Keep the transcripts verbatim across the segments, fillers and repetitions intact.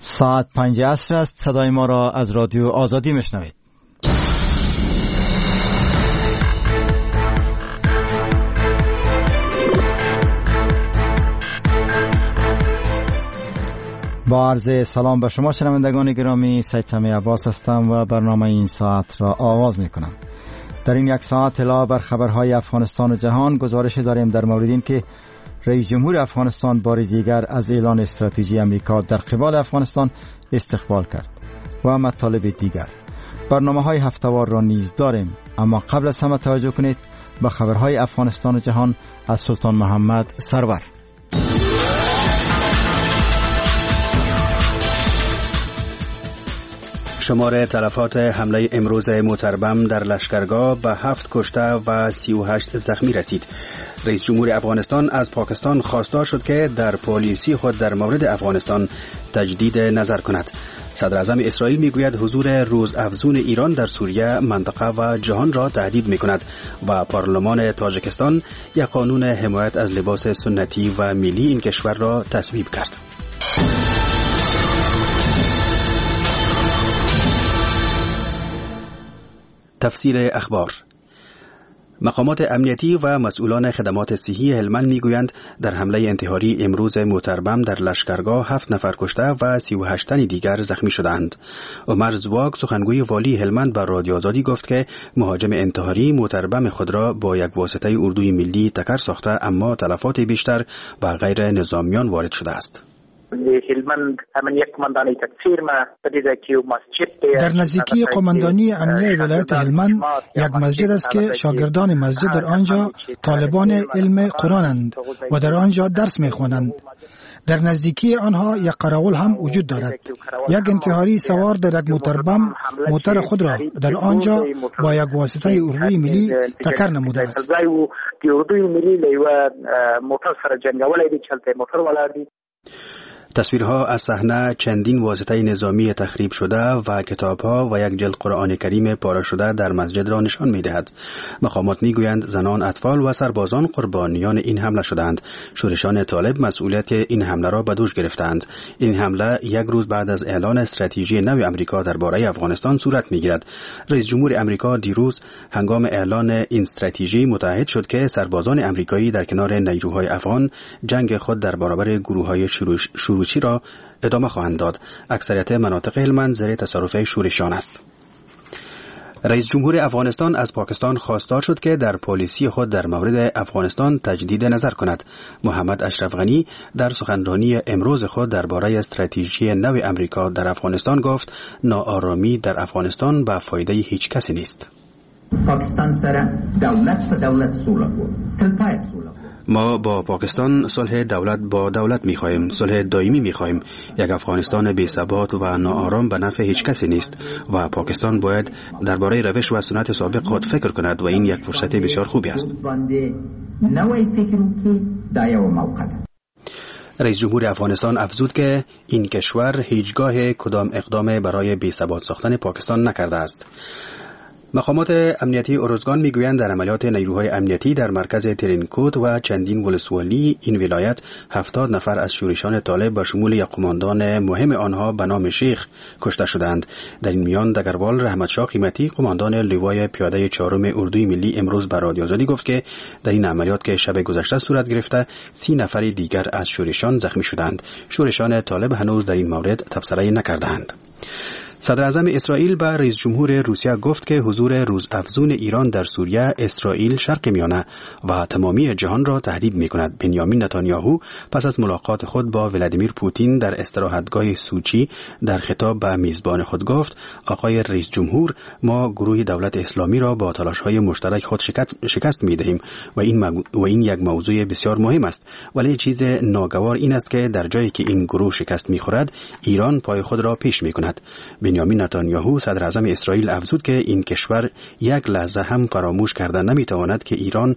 ساعت پنج عصر است. صدای ما را از رادیو آزادی میشنوید. با عرض سلام به شما شنوندگان گرامی، سید سمیع عباس هستم و برنامه این ساعت را آغاز می کنم. در این یک ساعت اطلاع بر خبرهای افغانستان و جهان گزارش داریم در مورد این که رئیس جمهور افغانستان بار دیگر از اعلان استراتژی امریکا در قبال افغانستان استقبال کرد و مطالب دیگر. برنامه های هفته‌وار را نیز داریم، اما قبل از همه توجه کنید به خبرهای افغانستان و جهان از سلطان محمد سرور. شمار تلفات حمله امروز موتربم در لشکرگاه به هفت کشته و سی و هشت زخمی رسید. رئیس جمهور افغانستان از پاکستان خواستار شد که در پالیسی خود در مورد افغانستان تجدید نظر کند. صدر اعظم اسرائیل میگوید حضور روزافزون ایران در سوریه منطقه و جهان را تهدید میکند و پارلمان تاجیکستان یک قانون حمایت از لباس سنتی و ملی این کشور را تصویب کرد. تفسیر اخبار. مقامات امنیتی و مسئولان خدمات صحی هلمند میگویند در حمله انتحاری امروز موتربم در لشکرگاه هفت نفر کشته و سی و هشت تن دیگر زخمی شدند. عمر زواگ سخنگوی والی هلمند بر رادیو آزادی گفت که مهاجم انتحاری موتربم خود را با یک واسطه اردوی ملی تکر ساخته، اما تلفات بیشتر و غیر نظامیان وارد شده است. در نزدیکی قماندانی امنیه ولایت هلمند یک مسجد است که شاگردان مسجد در آنجا طالبان علم قرآنند و در آنجا درس می‌خوانند. در نزدیکی آنها یک قراول هم وجود دارد. یک انتحاری سوار در یک موتربم موتر خود را در آنجا با یک واسطه اردوی ملی تکر نموده است. تصویرها از صحنه چندین واسطه نظامی تخریب شده و کتابها و یک جلد قرآن کریم پاره شده در مسجد را نشان می‌دهد. مقامات می‌گویند زنان، اطفال و سربازان قربانیان این حمله شدند. شورشان طالب مسئولیت این حمله را به دوش گرفتند. این حمله یک روز بعد از اعلان استراتژی نو آمریکا درباره افغانستان صورت می‌گیرد. رئیس جمهور آمریکا دیروز هنگام اعلان این استراتژی متعهد شد که سربازان آمریکایی در کنار نیروهای افغان جنگ خود در برابر گروه‌های شورش شروعی را ادامه خواهند داد. اکثریت مناطق هلمند زیر تصرف شورشیان است. رئیس جمهور افغانستان از پاکستان خواستار شد که در پالیسی خود در مورد افغانستان تجدید نظر کند. محمد اشرف غنی در سخنرانی امروز خود درباره استراتژی نو آمریکا در افغانستان گفت ناآرامی در افغانستان به فایده هیچ کسی نیست. پاکستان سره دولت په دولت سوله کو تلپای سوله. ما با پاکستان صلح دولت با دولت می‌خواهیم، صلح دائمی می‌خواهیم. یک افغانستان بی‌ثبات و ناآرام به نفع هیچ کسی نیست و پاکستان باید درباره روش و سنت سابق خود فکر کند و این یک فرصت بسیار خوبی است. رئیس جمهور افغانستان افزود که این کشور هیچگاه کدام اقدام برای بی‌ثبات ساختن پاکستان نکرده است. مقامات امنیتی ارزگان میگویند در عملیات نیروهای امنیتی در مرکز ترینکوت و چندین ولسوالی این ولایت هفتاد نفر از شورشان طالب به شمول یک قماندان مهم آنها به نام شیخ کشته شدند. در این میان دگروال رحمت شاه قیمتی قماندان لوای پیاده چهارم اردوی ملی امروز به رادیو آزادی گفت که در این عملیات که شب گذشته صورت گرفته سی نفر دیگر از شورشان زخمی شدند. شورشان طالب هنوز در این مورد تبصره نکردند. صدر اعظم اسرائیل به رئیس جمهور روسیه گفت که حضور روزافزون ایران در سوریه، اسرائیل، شرق میانه و تمامی جهان را تهدید می‌کند. بنیامین نتانیاهو پس از ملاقات خود با ولادیمیر پوتین در استراحتگاه سوچی در خطاب به میزبان خود گفت: آقای رئیس جمهور، ما گروه دولت اسلامی را با تلاش‌های مشترک خود شکست, شکست می‌دهیم و این مگ... و این یک موضوع بسیار مهم است. ولی چیز ناگوار این است که در جایی که این گروه شکست می‌خورد، ایران پای خود را پیش می‌کند. بنیامین نتانیاهو صدر اعظم اسرائیل افزود که این کشور یک لحظه هم فراموش کرده نمیتواند که ایران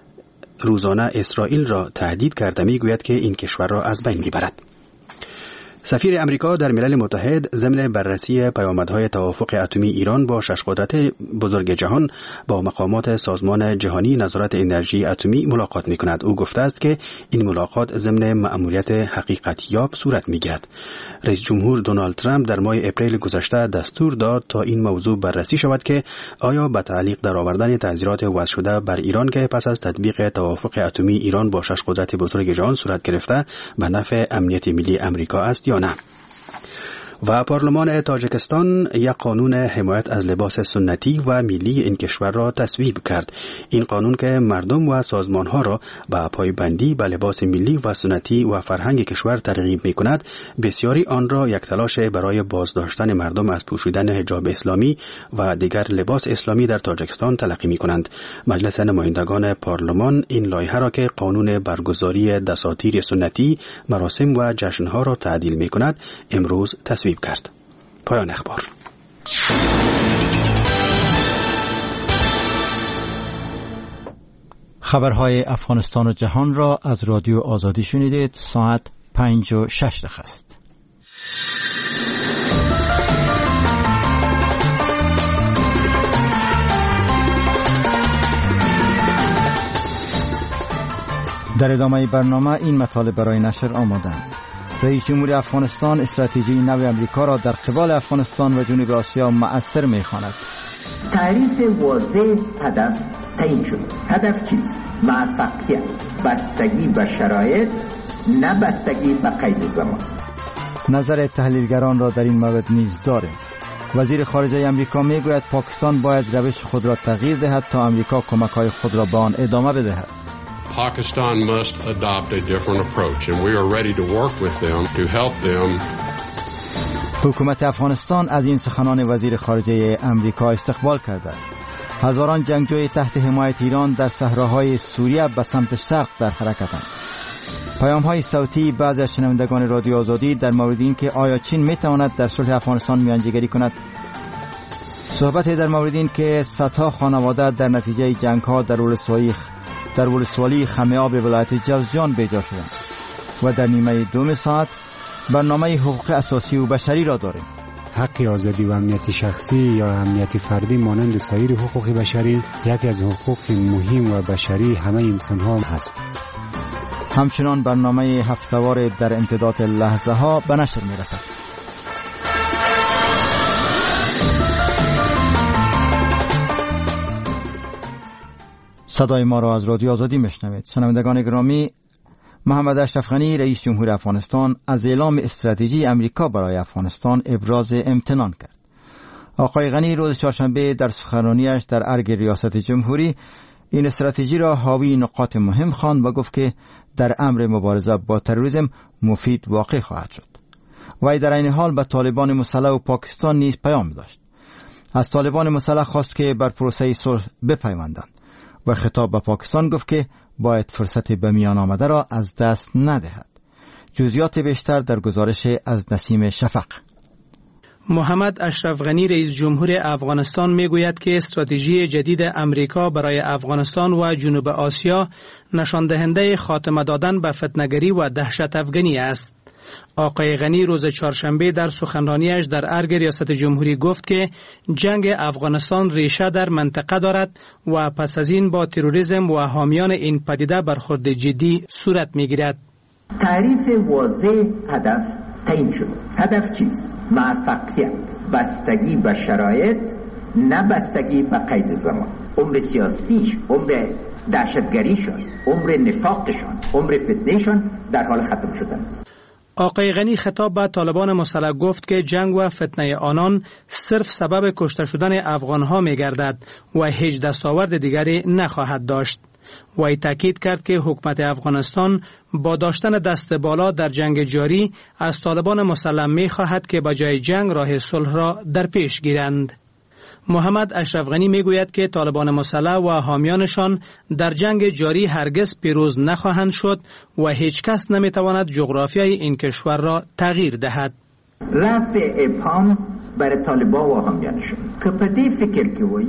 روزانه اسرائیل را تهدید کرده. میگوید که این کشور را از بین میبرد. سفیر امریکا در ملل متحد ضمن بررسی پیامدهای توافق اتمی ایران با شش قدرت بزرگ جهان با مقامات سازمان جهانی نظارت انرژی اتمی ملاقات می‌کند. او گفته است که این ملاقات ضمن مأموریت حقیقت‌یاب صورت می‌گیرد. رئیس جمهور دونالد ترامپ در ماه اپریل گذشته دستور داد تا این موضوع بررسی شود که آیا به تعلیق در آوردن تعزیرات وضع شده بر ایران که پس از تطبیق توافق اتمی ایران با شش قدرت بزرگ جهان صورت گرفته به نفع امنیت ملی امریکا است یا نه. و پارلمان تاجیکستان یک قانون حمایت از لباس سنتی و ملی این کشور را تصویب کرد. این قانون که مردم و سازمانها را به پایبندی به لباس ملی و سنتی و فرهنگ کشور ترغیب می کند، بسیاری آن را یک تلاش برای بازداشتن مردم از پوشیدن حجاب اسلامی و دیگر لباس اسلامی در تاجیکستان تلقی می کنند. مجلس نمایندگان پارلمان این لایحه را که قانون برگزاری دساتیر سنتی، مراسم و جشنها را تعدیل می کند، امروز تصویب کرد. پایان اخبار. خبرهای افغانستان و جهان را از رادیو آزادی شنیدید. ساعت پنج و شش دقیقه است. در ادامه برنامه این مطالب برای نشر آمادند. رئیس جمهور افغانستان استراتژی نو امریکا را در قبال افغانستان و جنوب آسیا مؤثر می‌خواند. تعریف واضح هدف تعیین شد. هدف چیست؟ موفقیت، بستگی به شرایط، نه بستگی به قید زمان. نظر تحلیلگران را در این مورد نیز داریم. وزیر خارجه امریکا میگوید پاکستان باید روش خود را تغییر دهد تا امریکا کمک‌های خود را به آن ادامه بدهد. Pakistan must adopt a different approach and we are ready to work with them to help them. حکومت افغانستان از این سخنان وزیر خارجه امریکا استقبال کرده. هزاران جنگجوی تحت حمایت ایران در صحراهای سوریه به سمت شرق در حرکتند. پیام‌های صوتی بعضی از شنوندگان رادیو آزادی در مورد این که آیا چین میتواند در صلح افغانستان میانجیگری کند. صحبت در مورد این که صدها خانواده در نتیجه جنگ‌ها در ولسوالی در ولسوالی خمه آب ولایت جوزجان بیجا شدند. و در نیمه دوم ساعت برنامه حقوق اساسی و بشری را داریم. حق آزادی و امنیت شخصی یا امنیت فردی مانند سایر حقوق بشری یکی از حقوق مهم و بشری همه انسان ها هست. همچنان برنامه هفته‌وار در امتداد لحظه ها به نشر می رسد. صدای ما را از رادیو آزادی میشنوید. شنوندگان گرامی، محمد اشرف غنی رئیس جمهور افغانستان از اعلام استراتژی امریکا برای افغانستان ابراز امتنان کرد. آقای غنی روز چهارشنبه در سخنرانیش در ارگ ریاست جمهوری این استراتژی را حاوی نقاط مهم خواند و گفت که در امر مبارزه با تروریسم مفید واقع خواهد شد. وی در این حال به طالبان مسلح و پاکستان نیز پیام داشت. از طالبان مسلح خواست که بر پروسه صلح بپیوندند و خطاب به پاکستان گفت که باید فرصت به میان آمده را از دست ندهد. جزئیات بیشتر در گزارش از نسیم شفق. محمد اشرف غنی رئیس جمهور افغانستان میگوید که استراتژی جدید امریکا برای افغانستان و جنوب آسیا نشان دهنده خاتمه دادن به فتنه‌گری و دهشت افغانی است. آقای غنی روز چهارشنبه در سخنرانیش در ارگ ریاست جمهوری گفت که جنگ افغانستان ریشه در منطقه دارد و پس از این با تروریسم و حامیان این پدیده برخورد جدی صورت میگیرد. تعریف واضح هدف تعیین شد. هدف چیست؟ موفقیت، بستگی به شرایط، نه بستگی به قید زمان. عمر سیاسیش، عمر دهشتگریشان، عمر نفاقشان، عمر فتنهشان در حال ختم شدن است. آقای غنی خطاب به طالبان مسلح گفت که جنگ و فتنه آنان صرف سبب کشته شدن افغانها می گردد و هیچ دستاورد دیگری نخواهد داشت. وی تاکید کرد که حکومت افغانستان با داشتن دست بالا در جنگ جاری از طالبان مسلح می خواهد که به جای جنگ راه صلح را در پیش گیرند. محمد اشرف غنی می گوید که طالبان مسلح و حامیانشان در جنگ جاری هرگز پیروز نخواهند شد و هیچ کس نمی تواند جغرافیای این کشور را تغییر دهد. رفع ابهام برای طالبان و حامیانشان که پدی فکر که وی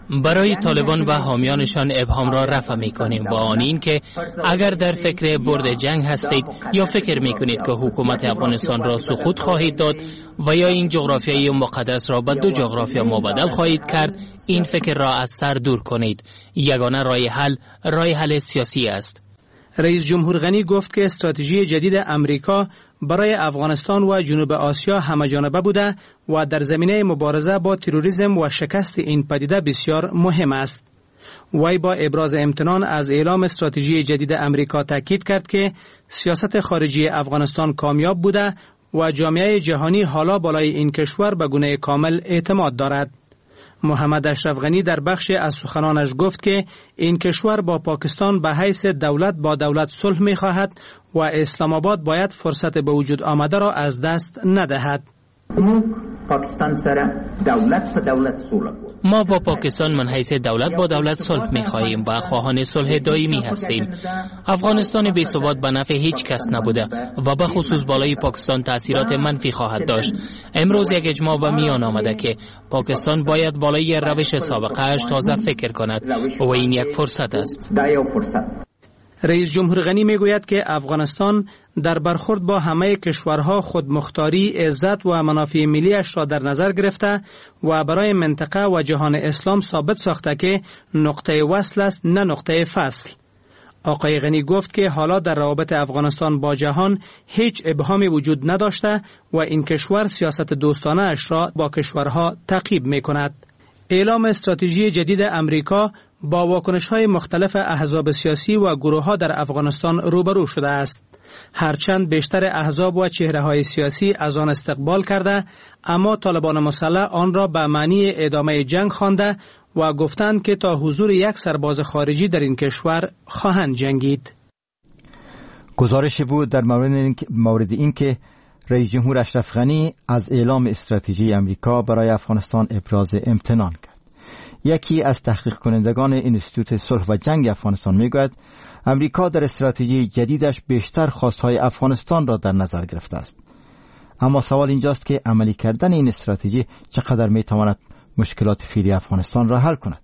برای طالبان و حامیانشان ابهام را رفع می‌کنیم با آن اینکه اگر در فکر برد جنگ هستید یا فکر می‌کنید که حکومت افغانستان را سقوط خواهید داد و یا این جغرافیای مقدس را به دو جغرافیا مبادل خواهید کرد، این فکر را از سر دور کنید. یگانه راه حل راه حل سیاسی است. رئیس جمهور غنی گفت که استراتژی جدید امریکا برای افغانستان و جنوب آسیا همه‌جانبه بوده و در زمینه مبارزه با تروریسم و شکست این پدیده بسیار مهم است. وی با ابراز امتنان از اعلام استراتژی جدید امریکا تاکید کرد که سیاست خارجی افغانستان کامیاب بوده و جامعه جهانی حالا بالای این کشور به گونه کامل اعتماد دارد. محمد اشرف غنی در بخش از سخنانش گفت که این کشور با پاکستان به حیث دولت با دولت صلح می خواهد و اسلام آباد باید فرصت به وجود آمده را از دست ندهد. پاکستان سره دولت په دولت صلح ما با پاکستان من حیث دولت با دولت صلح می خواهیم و خواهان صلح دائمی هستیم. افغانستان بی ثبات به نفع هیچ کس نبوده و به خصوص بالای پاکستان تاثیرات منفی خواهد داشت. امروز یک اجماع به میان آمده که پاکستان باید بالای روش سابقه اش تازه فکر کند و این یک فرصت است. رئیس جمهور غنی می گوید که افغانستان در برخورد با همه کشورها خودمختاری، عزت و منافع ملیش را در نظر گرفته و برای منطقه و جهان اسلام ثابت ساخته که نقطه وصل است نه نقطه فصل. آقای غنی گفت که حالا در روابط افغانستان با جهان هیچ ابهامی وجود نداشته و این کشور سیاست دوستانه اش را با کشورها تعقیب می کند. اعلام استراتژی جدید امریکا با واکنش‌های مختلف احزاب سیاسی و گروه‌ها در افغانستان روبرو شده است. هرچند بیشتر احزاب و چهره‌های سیاسی از آن استقبال کرده، اما طالبان مسلح آن را به معنی ادامه جنگ خوانده و گفتند که تا حضور یک سرباز خارجی در این کشور خواهند جنگید. گزارش بود در مورد اینکه رئیس جمهور اشرف غنی از اعلام استراتژی امریکا برای افغانستان ابراز امتنان کرد. یکی از تحقیق کنندگان انستیتوت صلح و جنگ افغانستان میگوید امریکا در استراتژی جدیدش بیشتر خواستهای افغانستان را در نظر گرفته است. اما سوال اینجاست که عملی کردن این استراتژی چقدر میتواند مشکلات فعلی افغانستان را حل کند.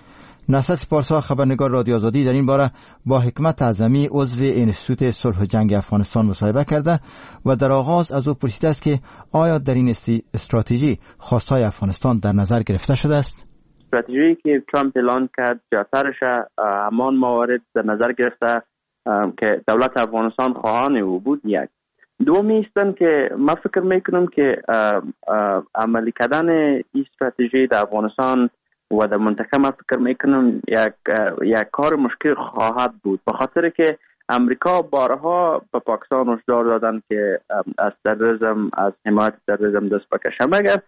نصرت پارسا، خبرنگار رادیو آزادی، در این باره با حکمت اعظمی عضو انستیتوت صلح و جنگ افغانستان مصاحبه کرده و در آغاز از او پرسیده است که آیا در این استراتژی خواستهای افغانستان در نظر گرفته شده است؟ استراتژی که ترامپ اعلان کرد جاترش همان موارد در نظر گرفته که دولت افغانستان خواهان او بود. یک دومی استن که من فکر میکنم که عملی کردن این استراتژی در افغانستان و در منطقه من فکر میکنم یک یک کار مشکل خواهد بود، به خاطر که امریکا بارها به پاکستان هشدار دادن که از تروریسم، از حمایت تروریسم دست بکشه، مگر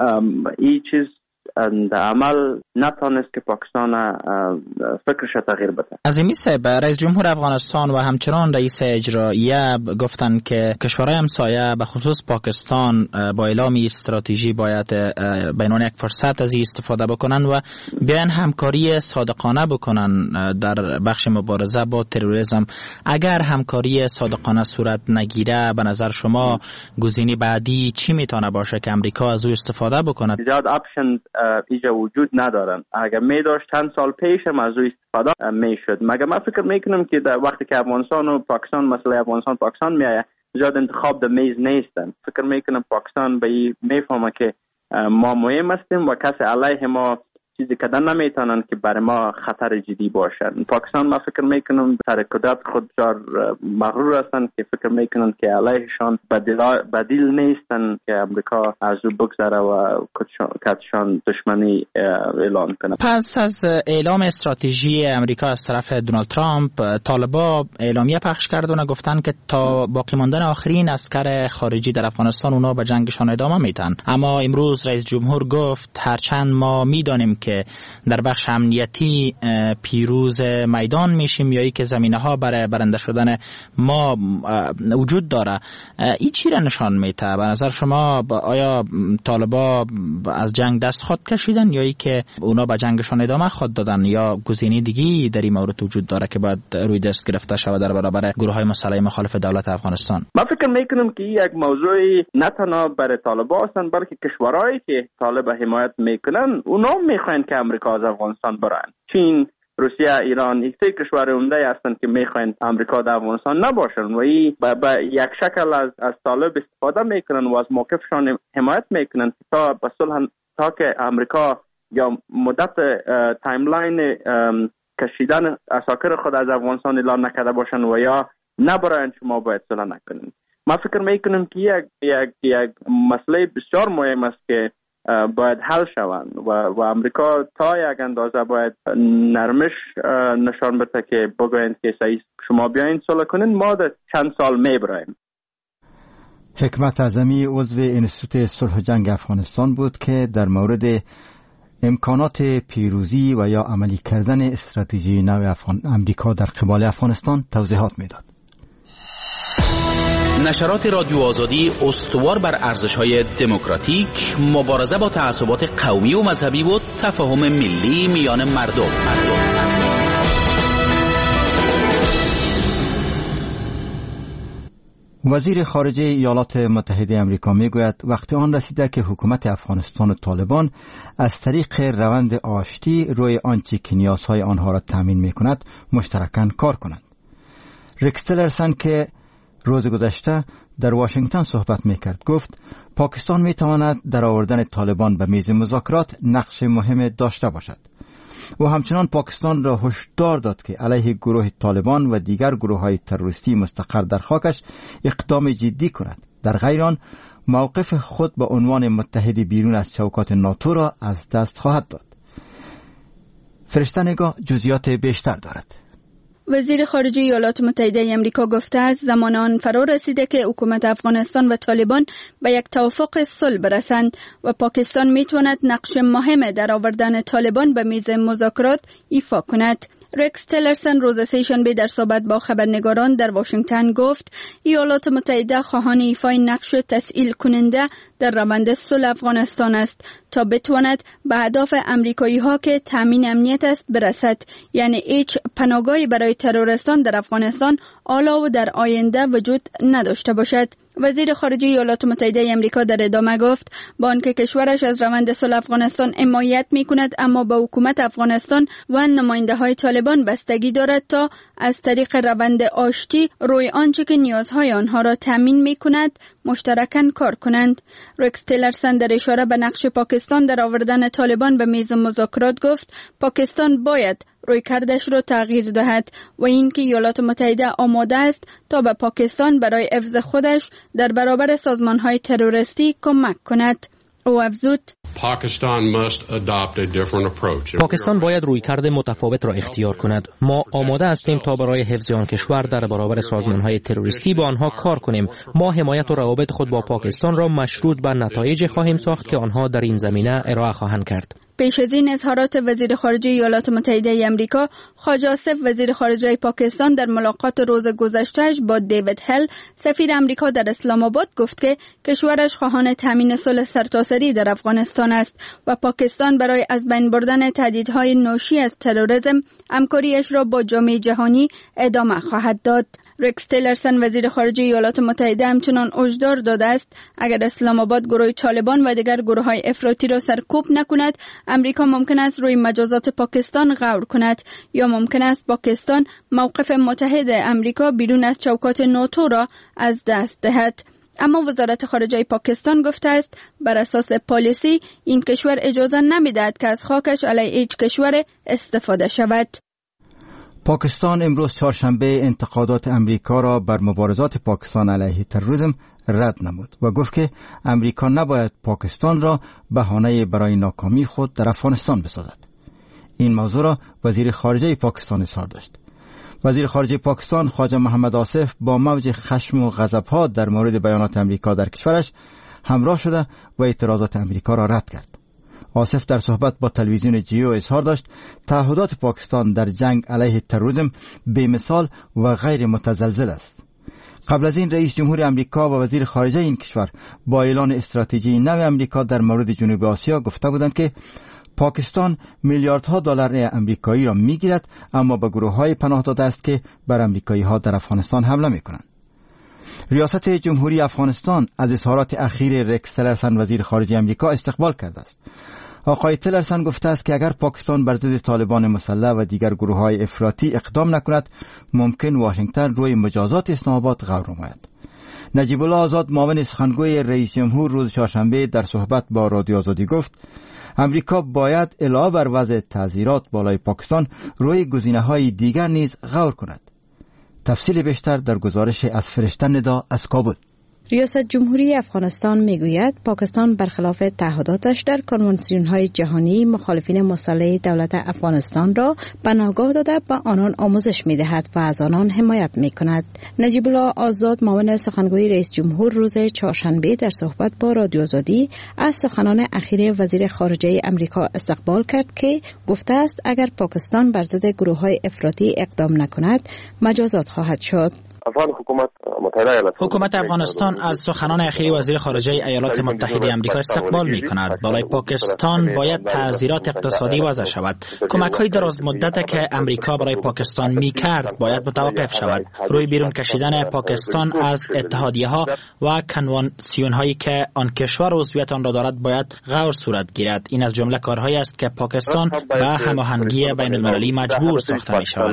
این چیز در عمل نتانست که پاکستان فکرش تغییر بده. عظیمی صاحب، رئیس جمهور افغانستان و همچنان رئیس اجراییه گفتند که کشورهای همسایه به خصوص پاکستان با اعلام استراتژی باید به عنوان یک فرصت از این استفاده بکنن و بیان همکاری صادقانه بکنن در بخش مبارزه با تروریسم. اگر همکاری صادقانه صورت نگیره، به نظر شما گزینه بعدی چی میتونه باشه که امریکا از او استفاده بکنه؟ زیاد اپشن ایجا وجود ندارن. اگر می داشت چند سال پیش هم از او استفاده می شد. مگر من فکر میکنم که در وقتی که افغانستان و پاکستان، مسئله افغانستان پاکستان میایه، زیاد انتخاب در میز نیستن. فکر میکنم پاکستان به این میفهمه که ما مهم هستیم و کسی علیه ما چیزی کردن نمیتونن که برای ما خطر جدی باشن. پاکستان ما فکر میکنم سر قدرت خود بسیار مغرور هستن که فکر میکنن که علیهشان بدیل نیستن که امریکا از او بگذره و کتشان دشمنی اعلان کنه. پس از اعلام استراتژی امریکا از طرف دونالد ترامپ، طالبا اعلامیه پخش کردن و گفتن که تا باقی ماندن آخرین عسکر خارجی در افغانستان اونا به جنگشان ادامه میدن. اما امروز رئیس جمهور گفت هرچند ما میدانیم که در بخش امنیتی پیروز میدان میشیم یا ای که زمینه ها برای برنده شدن ما وجود داره، این چی را نشان میده؟ به نظر شما آیا طالبا از جنگ دست خود کشیدن یا ای که اونا به جنگشان ادامه خود دادن یا گزینه دیگه در این مورد وجود داره که باید روی دست گرفته شود در برابر گروه های مسلح مخالف دولت افغانستان؟ من فکر میکنم که یک موضوع نه تنها برای طالبا هستن بلکه کشورهایی که طالب حمایت میکنن اونا میخواین نمیخواین که امریکا از افغانستان برن. چین، روسیه، ایران، این سه کشور عمده هستند که میخواین امریکا در افغانستان نباشن و این به یک شکل از از طالب استفاده میکنن و از موقفشان حمایت میکنن تا به صلح، تا که امریکا یا مدت تایملاین کشیدن اساکر خود از افغانستان اعلان نکرده باشن و یا نبراین شما باید صلح نکنین. ما فکر میکنم که یک یک یک مسئله بسیار مهم است که باید حل شوند و و امریکا تا یک اندازه باید نرمش نشان بده که بگویند که صحیح شما بیاین صلح کنین، ما در چند سال میبرایم. حکمت اعظمی عضو انستیتوت صلح و جنگ افغانستان بود که در مورد امکانات پیروزی و یا عملی کردن استراتژی نو افغان امریکا در قبال افغانستان توضیحات میداد. نشرات رادیو آزادی استوار بر ارزش‌های دموکراتیک، مبارزه با تعصبات قومی و مذهبی و تفاهم ملی میان مردم. وزیر خارجه ایالات متحده آمریکا میگوید وقتی آن رسیده که حکومت افغانستان و طالبان از طریق روند آشتی روی آنچه که نیازهای آنها را تامین میکند مشترکاً کار کنند. ریکس تیلرسن که روز گذشته در واشنگتن صحبت میکرد گفت پاکستان میتواند در آوردن طالبان به میز مذاکرات نقش مهم داشته باشد. و همچنان پاکستان را هشدار داد که علیه گروه طالبان و دیگر گروه های تروریستی مستقر در خاکش اقدام جدی کند. در غیر آن موقف خود به عنوان متحد بیرون از چوکات ناتو را از دست خواهد داد. فرشته نگاه جزئیات بیشتر دارد. وزیر خارجه ایالات متحده آمریکا گفته است زمان آن فرا رسیده که حکومت افغانستان و طالبان به یک توافق صلح برسند و پاکستان میتواند نقش مهم در آوردن طالبان به میز مذاکرات ایفا کند. ریکس تیلرسن روز سه‌شنبه در صحبت با خبرنگاران در واشنگتن گفت ایالات متحده خواهان ایفای نقش تسهیل کننده در روند صلح افغانستان است تا بتواند به اهداف امریکایی ها که تامین امنیت است برسد، یعنی هیچ پناهگاهی برای تروریستان در افغانستان حالا و در آینده وجود نداشته باشد. وزیر خارجه ایالات متحده آمریکا در ادامه گفت با آنکه کشورش از روند صلح افغانستان حمایت می‌کند، اما به حکومت افغانستان و نماینده‌های طالبان بستگی دارد تا از طریق روند آشتی روی آنچه که نیازهای آنها را تامین می‌کند مشترکاً کار کنند. ریکس تیلرسن در اشاره به نقش پاکستان در آوردن طالبان به میز مذاکرات گفت پاکستان باید روی کردش را تغییر دهد و اینکه ایالات متحده آماده است تا به پاکستان برای حفظ خودش در برابر سازمان‌های تروریستی کمک کند. او افزود پاکستان باید رویکرد متفاوت را اختیار کند. ما آماده هستیم تا برای حفظ آن کشور در برابر سازمان‌های تروریستی با آنها کار کنیم. ما حمایت و روابط خود با پاکستان را مشروط به نتایج خواهیم ساخت که آنها در این زمینه ارائه خواهند کرد. پیش از این اظهارات وزیر خارجه ایالات متحده آمریکا، خواجه آصف وزیر خارجه پاکستان در ملاقات روز گذشته‌اش با دیوید هل سفیر آمریکا در اسلام آباد گفت که کشورش خواهان تامین صلح سرتاسری در افغانستان است و پاکستان برای از بین بردن تهدیدهای ناشی از تروریسم همکاریش را با جامعه جهانی ادامه خواهد داد. ریکس تیلرسن وزیر خارجه ایالات متحده همچنان هشدار داده است اگر اسلام آباد گروه طالبان و دیگر گروه‌های افراطی را سرکوب نکند، امریکا ممکن است روی مجازات پاکستان غور کند یا ممکن است پاکستان موقف متحد امریکا بیرون از چوکات ناتو را از دست دهد. اما وزارت خارجه پاکستان گفته است بر اساس پالیسی این کشور اجازه نمی‌دهد که از خاکش علیه هیچ کشور استفاده شود. پاکستان امروز چهارشنبه انتقادات امریکا را بر مبارزات پاکستان علیه تروریسم رد نمود و گفت که امریکا نباید پاکستان را بهانه برای ناکامی خود در افغانستان بسازد. این موضوع را وزیر خارجه پاکستان اظهار داشت. وزیر خارجه پاکستان خواجه محمد آصف با موج خشم و غضب‌ها در مورد بیانات امریکا در کشورش همراه شده و اعتراضات امریکا را رد کرد. آصف در صحبت با تلویزیون جیو اظهار داشت تعهدات پاکستان در جنگ علیه تروریسم بی‌مثال و غیر متزلزل است. قبل از این رئیس جمهور امریکا و وزیر خارجه این کشور با اعلان استراتژی نو امریکا در مورد جنوب آسیا گفته بودند که پاکستان میلیاردها دلار امریکایی را میگیرد اما به گروه‌های پناه داده است که بر امریکایی‌ها در افغانستان حمله میکنند. ریاست جمهوری افغانستان از اظهارات اخیر ریکس تیلرسن وزیر خارجه امریکا استقبال کرده است. آقای تلرسن گفته است که اگر پاکستان بر ضد طالبان مسلح و دیگر گروه‌های افراطی اقدام نکند، ممکن واشنگتن روی مجازات اسلام آباد غور نماید. نجیب الله آزاد، معاون سخنگوی رئیس جمهور، روز چهارشنبه در صحبت با رادیو آزادی گفت امریکا باید علاوه بر وضع تعزیرات بالای پاکستان روی گزینه‌های دیگر نیز غور کند. تفصیل بیشتر در گزارش از فرشته ندا از کابل. ریاست جمهوری افغانستان میگوید پاکستان برخلاف تعهداتش در کنوانسیون‌های جهانی مخالفین مسلح دولت افغانستان را پناهگاه داده به آنان آموزش می‌دهد و از آنان حمایت می‌کند. نجیب الله آزاد، معاون سخنگوی رئیس جمهور، روز چهارشنبه در صحبت با رادیو آزادی از سخنان اخیر وزیر خارجه امریکا استقبال کرد که گفته است اگر پاکستان بر ضد گروه‌های افراطی اقدام نکند مجازات خواهد شد. حکومت متحده ایالات حکومت افغانستان از سخنان اخیر وزیر خارجه ایالات متحده آمریکا استقبال می کند. بالای پاکستان باید تعزیرات اقتصادی وضع شود. کمک های دراز مدت که امریکا برای پاکستان می کرد باید متوقف شود. روی بیرون کشیدن پاکستان از اتحادیه ها و کنوانسیون هایی که آن کشور عضویت آن را دارد باید غور صورت گیرد. این از جمله کارهایی است که پاکستان به هماهنگی بین المللی مجبور ساخته می شود.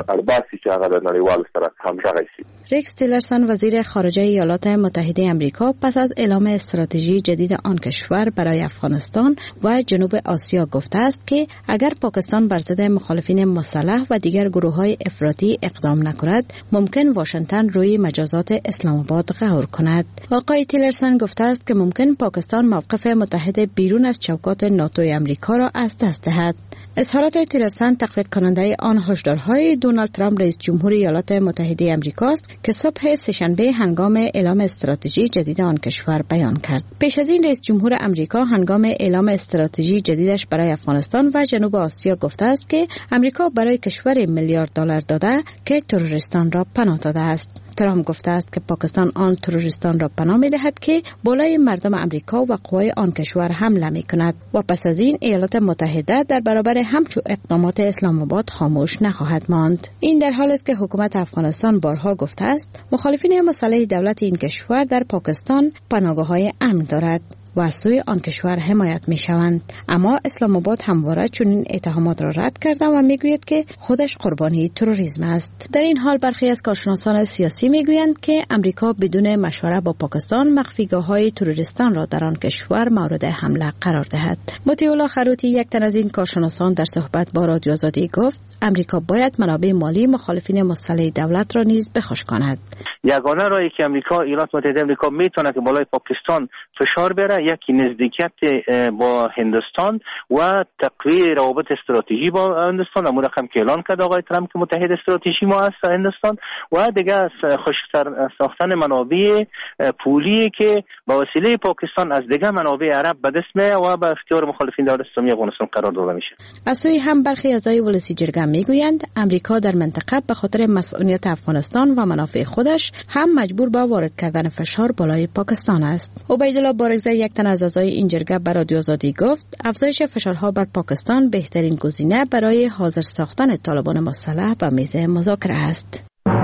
ریکس تیلرسن، وزیر خارجه ایالات متحده آمریکا، پس از اعلام استراتژی جدید آن کشور برای افغانستان و جنوب آسیا گفته است که اگر پاکستان بر ضد مخالفین مسلح و دیگر گروه‌های افراطی اقدام نکند، ممکن واشنگتن روی مجازات اسلام آباد غور کند. آقای تیلرسن گفته است که ممکن پاکستان موقف متحد بیرون از چوکات ناتو آمریکا را از دست دهد. اظهارات تیلرسن تقلید کننده آن هشدارهای دونالد ترامپ رئیس جمهور ایالات متحده آمریکا است که صبح سه‌شنبه هنگام اعلام استراتژی جدید آن کشور بیان کرد. پیش از این رئیس جمهور آمریکا هنگام اعلام استراتژی جدیدش برای افغانستان و جنوب آسیا گفته است که آمریکا برای کشور میلیارد دلار داده که تروریستان را پناه داده است. ترامپ گفته است که پاکستان آن تروریستان را پناه می‌دهد که بالای مردم آمریکا و قوای آن کشور حمله می‌کند و پس از این ایالات متحده در برابر همچون اقدامات اسلام آباد خاموش نخواهد ماند. این در حالی است که حکومت افغانستان بارها گفته است مخالفین مسلح دولت این کشور در پاکستان پناهگاه‌های امن دارد و از سوی آن کشور حمایت می شوند. اما اسلام آباد همواره چنین اتهامات را رد کرده و می گوید که خودش قربانی تروریسم است. در این حال برخی از کارشناسان سیاسی می گویند که امریکا بدون مشوره با پاکستان مخفیگاه های تروریستان را در آن کشور مورد حمله قرار دهد. مطیع الله خروتی، یک تن از این کارشناسان، در صحبت با رادیو آزادی گفت امریکا باید منابع مالی مخالفین مسلح دولت را نیز بخش کند. یگانه راهی که امریکا، ایالات متحده آمریکا میتونه که بالای پاکستان فشار بیاره یکی نزدیکیت با هندوستان و تقویت روابط استراتژی با هندوستان، همون رقم که اعلان کرد آقای ترامپ که متحد استراتژی ما است هندوستان، و دیگه خشک‌تر ساختن منابع پولی که با وسیله پاکستان از دیگه منابع عرب به دست میاد و به اختیار مخالفین دولت اسلامی افغانستان قرار داده میشه. از سوی هم برخی اعضای ولسی جرگه میگویند امریکا در منطقه به خاطر مسئولیت افغانستان و منافع خودش هم مجبور به وارد کردن فشار بالای پاکستان است. عبیدالله بارگزی، یک تن از اعضای این جرگه، به رادیو آزادی گفت افزایش فشارها بر پاکستان بهترین گزینه برای حاضر ساختن طالبان مسلح به میز مذاکره است.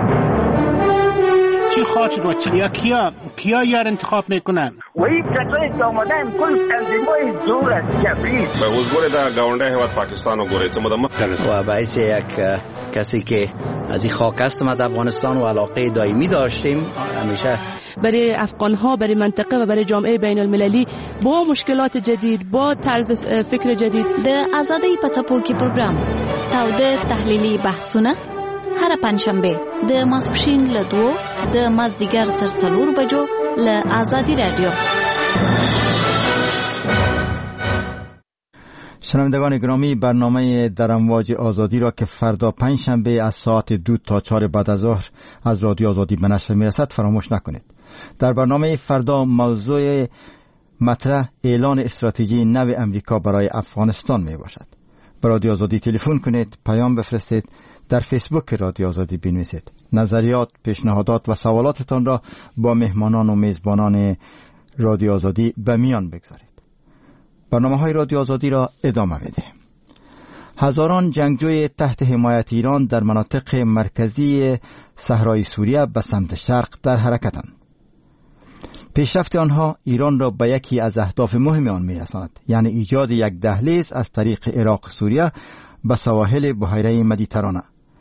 چی خواهد شد یا کیا کیا یار انتخاب میکنن؟ وی کسایی که آمدن کل تنظیمای زور از کبریت به حضور در گاونده هیواد پاکستان و گوریت مدمت و باعث یک کسی که از این خاک هستم از افغانستان و علاقه دائمی داشتیم همیشه برای افغانها، برای منطقه و برای جامعه بین المللی با مشکلات جدید، با طرز فکر جدید. د آزادۍ په څپو کې پروګرام تاوده تحلیلي بحثونه هر پنځشنبه د ماسپښین له دوو د مازدیګر تر څلور بجو له آزادی رادیو. شنوندگان گرامی، برنامه در امواج آزادی را که فردا پنجشنبه از ساعت دو تا چهار بعد از ظهر از رادیو آزادی به نشر میرسد فراموش نکنید. در برنامه فردا موضوع مطرح اعلان استراتژی نو امریکا برای افغانستان می باشد. به رادیو آزادی تلفن کنید، پیام بفرستید، در فیسبوک رادیو آزادی بنویسید. نظریات، پیشنهادات و سوالاتتان را با مهمانان و میزبانان رادیو آزادی به میان بگذارید. برنامه های رادیو آزادی را ادامه بده. هزاران جنگجوی تحت حمایت ایران در مناطق مرکزی صحرای سوریه به سمت شرق در حرکتند. پیشرفت آنها ایران را به یکی از اهداف مهم آن می‌رساند، یعنی ایجاد یک دهلیز از طریق عراق سوریه به سواحل بحیره مدیترانه.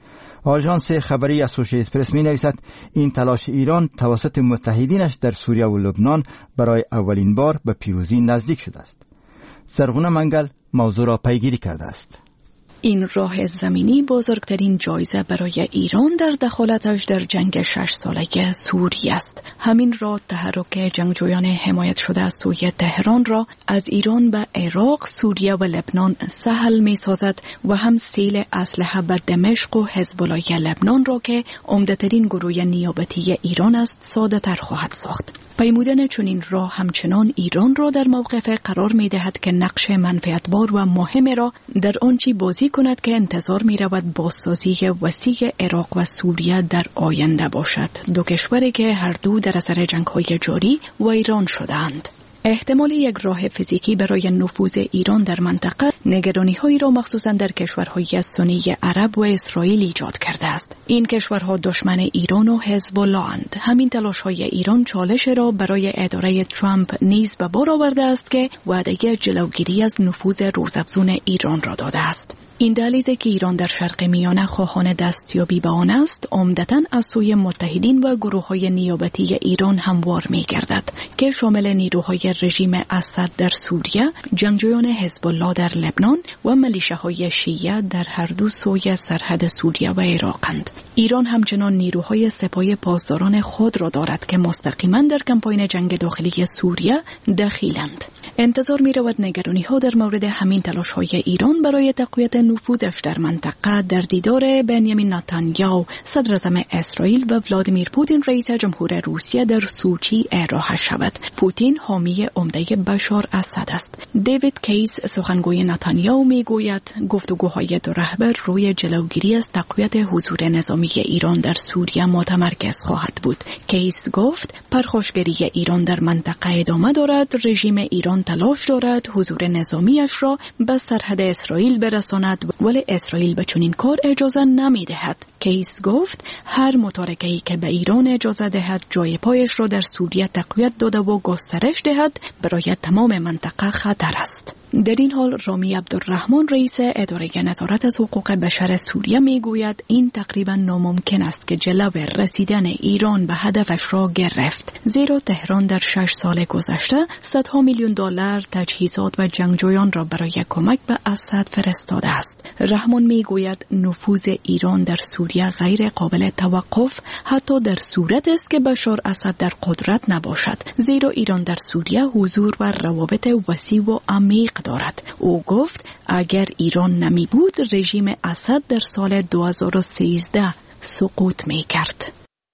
آژانس خبری اسوسییتد پرس می نویسد این تلاش ایران توسط متحدینش در سوریه و لبنان برای اولین بار به پیروزی نزدیک شده است. زرغونه منگل موضوع را پیگیری کرده است. این راه زمینی بزرگترین جایزه برای ایران در دخالتش در جنگ شش ساله سوریه است. همین راه تحرک جنگجویان حمایت شده از سوی تهران را از ایران به عراق، سوریه و لبنان سهل می سازد و هم سیل اسلحه به دمشق و حزب الله لبنان را که عمده‌ترین گروه نیابتی ایران است ساده تر خواهد ساخت. پیمودن چنین راه همچنان ایران را در موقف قرار می دهد که نقش منفعتبار و مهم را در آنچه بازی کند که انتظار می رود بازسازی وسیع عراق و سوریه در آینده باشد، دو کشوری که هر دو در اثر جنگ‌های جاری ویران شدند. احتمال یک راه فیزیکی برای نفوذ ایران در منطقه نگرانی‌هایی را مخصوصاً در کشورهای سنی عرب و اسرائیل ایجاد کرده است. این کشورها دشمن ایران و حزب الله اند. همین تلاش‌های ایران چالش را برای اداره ترامپ نیز به بار آورده است که وعده جلوگیری از نفوذ روزافزون ایران را داده است. این دهلیزی که ایران در شرق میانه خواهان دستیابی به آن است، عمدتاً از سوی متحدین و گروه‌های نیابتی ایران هموار می‌گردد که شامل نیروهای رژیم اسد در سوریه، جنگجویان حزب الله در لبنان و ملیشه‌های شیعه در هر دو سوی سرحد سوریه و عراقند. ایران همچنان نیروهای سپاه پاسداران خود را دارد که مستقیما در کمپاین جنگ داخلی سوریه دخیلند. انتظار می‌رود نگرانی‌ها در مورد همین تلاش‌های ایران برای تقویت نفوذش در منطقه در دیدار بنیامین نتانیاهو صدر اعظم اسرائیل و ولادیمیر پوتین رئیس جمهور روسیه در سوچی ارائه شود. پوتین حامی عمده بشار اسد است. دیوید کیس سخنگوی نتانیاهو میگوید گفتگوهای دو رهبر روی جلوگیری از تقویت حضور نظامی ایران در سوریه متمرکز خواهد بود. کیس گفت پرخاشگری ایران در منطقه ادامه دارد. رژیم ایران تلاش دارد حضور نظامیش را به سرحد اسرائیل برساند، ولی اسرائیل به چنین کار اجازه نمی‌دهد. کیس گفت هر متارکه‌ای که به ایران اجازه دهد جای پایش را در سوریه تقویت داده و گسترش دهد برای تمام منطقه خطر است. در این حال رامی عبدالرحمن رئیس اداره نظارت از حقوق بشر سوریه میگوید این تقریبا ناممکن است که جلو رسیدن ایران به هدفش را گرفت، زیرا تهران در شش سال گذشته صدها میلیون دلار تجهیزات و جنگجویان را برای کمک به اسد فرستاده است. رحمان میگوید نفوذ ایران در سوریه غیر قابل توقف حتی در صورت است که بشار اسد در قدرت نباشد، زیرا ایران در سوریه حضور و روابط وسیع و عمیق دارد. او گفت اگر ایران نمی بود رژیم اسد در سال دو هزار و سیزده سقوط می کرد.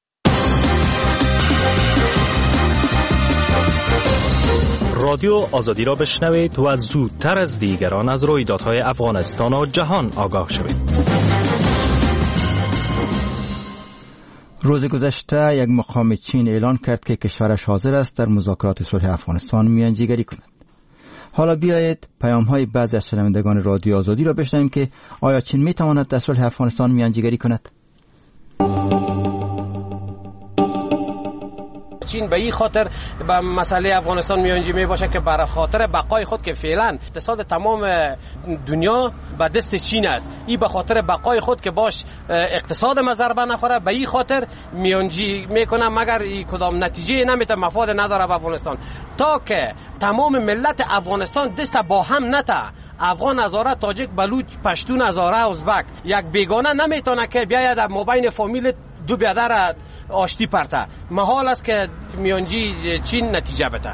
رادیو آزادی را بشنوید و زودتر از دیگران از رویدادهای افغانستان و جهان آگاه شوید. روز گذشته یک مقام چین اعلان کرد که کشورش حاضر است در مذاکرات صلح افغانستان میانجیگری کند. حالا بیایید پیام‌های بعضی از شنوندگان رادیو آزادی را بشنویم که آیا چین می‌تواند در صلح افغانستان میانجیگری کند؟ چین به این خاطر به مسئله افغانستان میانجی می باشه که برای خاطر بقای خود که فعلا اقتصاد تمام دنیا به دست چین است، این به خاطر بقای خود که باش اقتصاد ضربه نخوره به این خاطر میانجی میکنه، مگر این کدام نتیجه نمیته مفاد نداره به افغانستان. تا که تمام ملت افغانستان دست با هم نته، افغان هزاره، تاجیک، بلوچ، پشتون، هزاره، ازبک، یک بیگانه نمیتونه که بیاید در مابین فامیل دو بیادر آشتی پرته. محال است که میانجی چین نتیجه بده.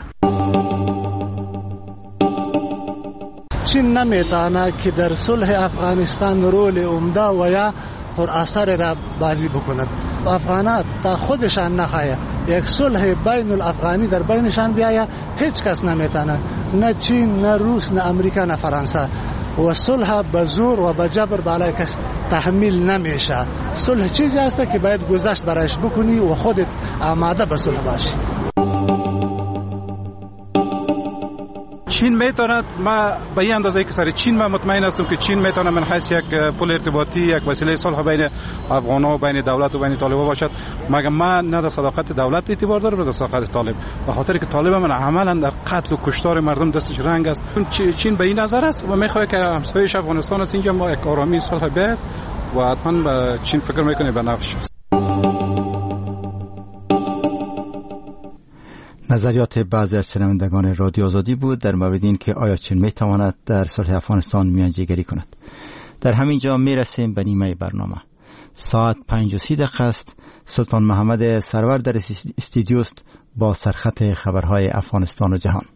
چین نمیتونه که در صلح افغانستان رول عمده و یا پر اثر را بازی بکند. افغانات تا خودشان نخواهی یک صلح بین الافغانی در بینشان بیاید، هیچ کس نمیتونه، نه چین، نه روس، نه امریکا، نه فرانسه. و صلح به زور و به جبر بالای کس تحمیل نمیشه. صلح چیزی است که باید گذشت برایش بکنی و خودت آماده به صلح باشی. چین میتواند، ما به این اندازه که سر چین من مطمئن هستم که چین میتواند من حیث یک پل ارتباطی، یک وسیله صلح بین افغان‌ها و بین دولت و بین طالبان باشد. مگر ما نه در صداقت دولت اعتبار داره، نه در صداقت طالب. به خاطر که طالب من عملا در قتل و کشتار مردم دستش رنگ است. چین به این نظر است و میخواد که همسایه‌اش افغانستان است اینجا ما یک آرامی صلح بیاد و حتما به چین فکر میکنه به نفعش است. نظریات بعضی از شنوندگان رادیو آزادی بود در مورد این که آیا چین میتواند در صلح افغانستان میانجیگری کند. در همین جا میرسیم به نیمه برنامه. ساعت پنج و سی دقیقه است. سلطان محمد سرور در استودیوست با سرخط خبرهای افغانستان و جهان.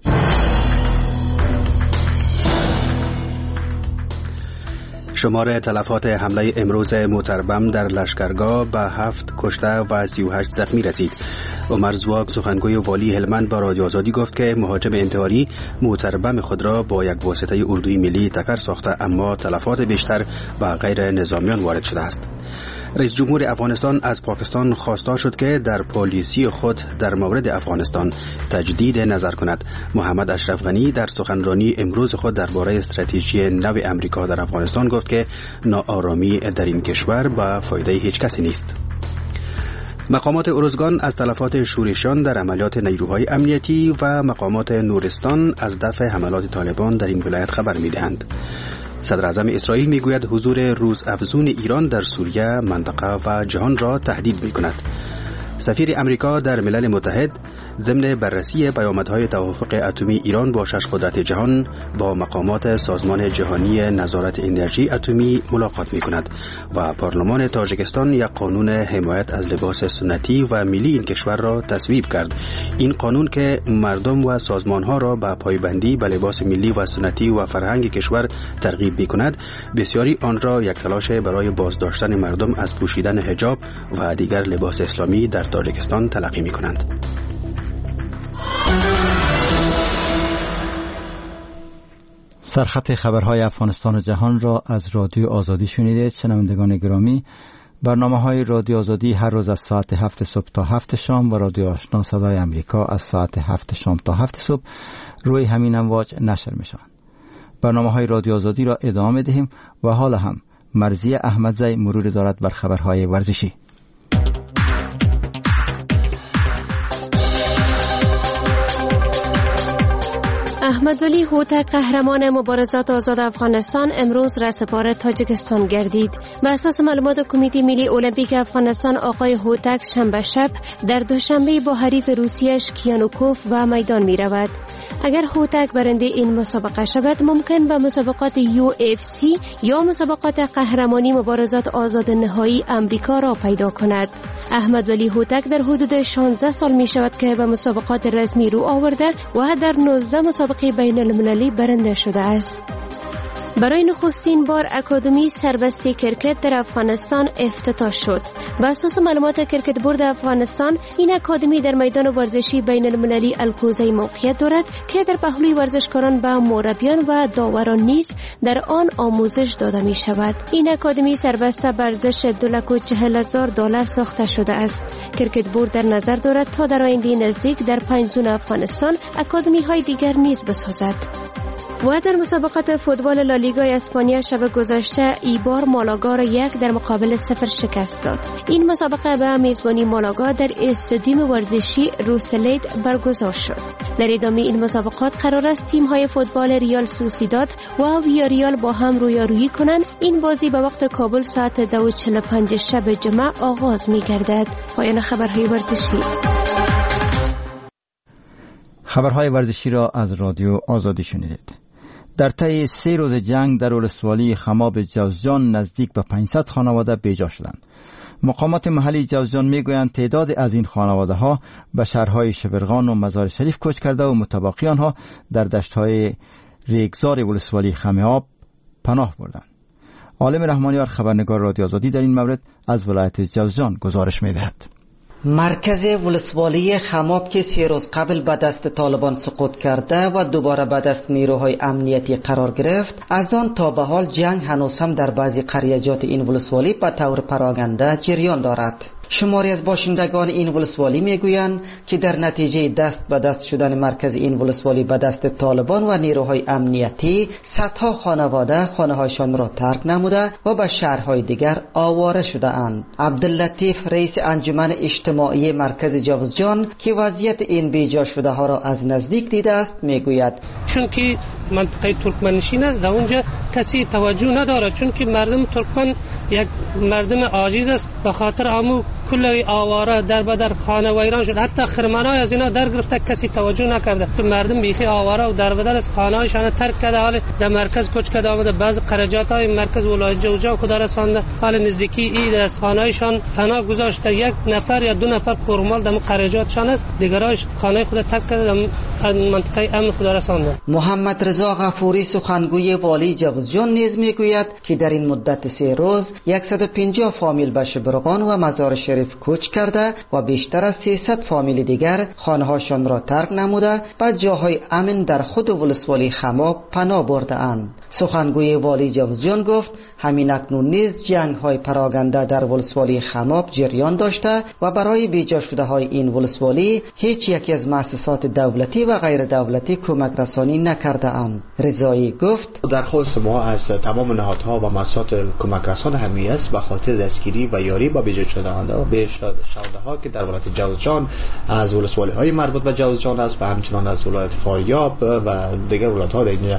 شمار تلفات حمله امروز موتربم در لشکرگاه به هفت کشته و سی و هشت زخمی رسید. عمر زواگ سخنگوی والی هلمند با رادیو آزادی گفت که مهاجم انتحاری موتربم خود را با یک واسطه اردوی ملی تکر ساخته، اما تلفات بیشتر به غیر نظامیان وارد شده است. رئیس جمهور افغانستان از پاکستان خواسته شد که در پالیسی خود در مورد افغانستان تجدید نظر کند. محمد اشرف غنی در سخنرانی امروز خود درباره استراتژی نو امریکا در افغانستان گفت که ناآرامی در این کشور به فایده هیچ کسی نیست. مقامات ارزگان از تلفات شورشیان در عملیات نیروهای امنیتی و مقامات نورستان از دفع حملات طالبان در این ولایت خبر می‌دهند. صدر اعظم اسرائیل میگوید حضور روزافزون ایران در سوریه منطقه و جهان را تهدید می‌کند. سفیر امریکا در ملل متحد ضمن بررسی پیامدهای توافق اتمی ایران با شش قدرت جهان با مقامات سازمان جهانی نظارت انرژی اتمی ملاقات می‌کند و پارلمان تاجیکستان یک قانون حمایت از لباس سنتی و ملی این کشور را تصویب کرد. این قانون که مردم و سازمانها را به پایبندی به لباس ملی و سنتی و فرهنگ کشور ترغیب می‌کند، بسیاری آن را یک تلاش برای بازداشتن مردم از پوشیدن حجاب و دیگر لباس اسلامی در تاجیکستان تلقی می‌کنند. سرخط خبرهای افغانستان و جهان را از رادیو آزادی شنیدید. شنوندگان گرامی، برنامه‌های رادیو آزادی هر روز از ساعت هفت صبح تا هفت شام و رادیو آشنا صدای امریکا از ساعت هفت شام تا هفت صبح روی همین امواج نشر می‌شوند. برنامه‌های رادیو آزادی را ادامه دهیم و حالا هم مرزی احمدزی مرور دارد بر خبرهای ورزشی. احمدولی هوتک قهرمان مبارزات آزاد افغانستان امروز رهسپار تاجیکستان گردید. بر اساس معلومات کمیته ملی المپیک افغانستان، آقای هوتک شنبه شب در دوشنبه با حریف روسیه‌اش کیانوکوف و میدان می رود. اگر هوتک برنده این مسابقه شود، ممکن به مسابقات یو اف سی یا مسابقات قهرمانی مبارزات آزاد نهایی امریکا را پیدا کند. احمدولی هوتک در حدود شانزده سال می شود که به مسابقات رسمی رو آورده و در نوزده مسابقه بین المللی برنده شده است. برای نخستین بار اکادمی سربستی کرکت در افغانستان افتتاح شد. بر اساس معلومات کرکت بورد افغانستان، این اکادمی در میدان ورزشی بین المللی الکوزی موقعیت دارد که در پهلوی ورزشکاران و مربیان و داوران نیز در آن آموزش داده می شود. این اکادمی سربسته بر ارزش دو لاک و چهل هزار دلار ساخته شده است. کرکت بورد در نظر دارد تا در آینده نزدیک در پنج زون افغانستان اکادمی های دیگر نیز بسازد. و در مسابقات فوتبال لالیگا اسپانیا شب گذشته ایبار مالاگا را یک در مقابل صفر شکست داد. این مسابقه به میزبانی مالاگا در استادیوم ورزشی روسلید برگزار شد. در ادامه این مسابقات قرار است تیم های فوتبال ریال سوسیداد و ویاریال با هم رویارویی کنند. این بازی به وقت کابل ساعت دو و چهل و پنج شب جمعه آغاز می گردد. پایان خبرهای ورزشی. خبرهای ورزشی را از رادیو آزادی شنیدید. در طی سه روز جنگ در ولسوالی خماب جوزجان نزدیک به پانصد خانواده بیجا شدند. مقامات محلی جوزجان میگویند تعداد از این خانواده ها به شهرهای شبرغان و مزار شریف کوچ کرده و متبقی آنها در دشت‌های ریگزار ولسوالی خماب پناه بردند. عالم رحمانیار خبرنگار رادیو آزادی در این مورد از ولایت جوزجان گزارش می‌دهد. مرکز ولسوالی خماب که سه روز قبل به دست طالبان سقوط کرده و دوباره به دست نیروهای امنیتی قرار گرفت، از آن تا به حال جنگ هنوز هم در بعضی قریجات این ولسوالی به طور پراکنده جریان دارد. شماری از باشندگان این ولسوالی میگویند که در نتیجه دست به دست شدن مرکز این ولسوالی به دست طالبان و نیروهای امنیتی، صدها خانواده خانه‌هایشان را ترک نموده و به شهرهای دیگر آواره شده اند. عبداللطیف رئیس انجمن اجتماعی مرکز جوزجان که وضعیت این بیجا شده ها را از نزدیک دیده است میگوید چون که منطقه ترکمنشین است در اونجا کسی توجه نداره، چون که مردم ترکمن یک مردم عاجز است، به خاطر امو کل آواره در بدر خانه ویران شد، حتی خرمنای از اینا در گرفته کسی توجه نکرده. تو مردم بیخی آواره و در بدر از خانه هایشان ترک کرده، حال در مرکز کوچ کرده آمده. بعض قرجات های مرکز ولایت جوزجان خود رسانده، حال نزدیکی ای از خانه هایشان تنها گذاشته، یک نفر یا دو نفر کورمال در قرجاتشان است، دیگرایش خانه خود ترک کرده در منطقه امن خود رسانده. محمد رضا غفوری سخنگوی والی جوزجان نیز میگوید که در این مدت سه روز صد و پنجاه فامیل به شبرغان و مزار شریف کوچ کرده و بیشتر از سیصد فامیل دیگر خانه‌هاشان را ترک نموده به جاهای امن در خود ولسوالی خماب پناه برده اند. سخنگوی والی جوزجان گفت همین اکنون نیز جنگ های پراگنده در ولسوالی خماب جریان داشته و برای بیجا شده های این ولسوالی هیچ یکی از مؤسسات دولتی و غیر دولتی کمک رسانی نکرده اند. رضایی گفت درخواست ما از تمام نهادها و مؤسسات کمک رسان همی است به خاطر دستگیری و یاری با بیجا شده‌ها و به شده ها که در ولایت جوزجان از ولسوالی های مربوط به جوزجان است و همچنان از ولایت فاریاب و دیگر ولایت ها در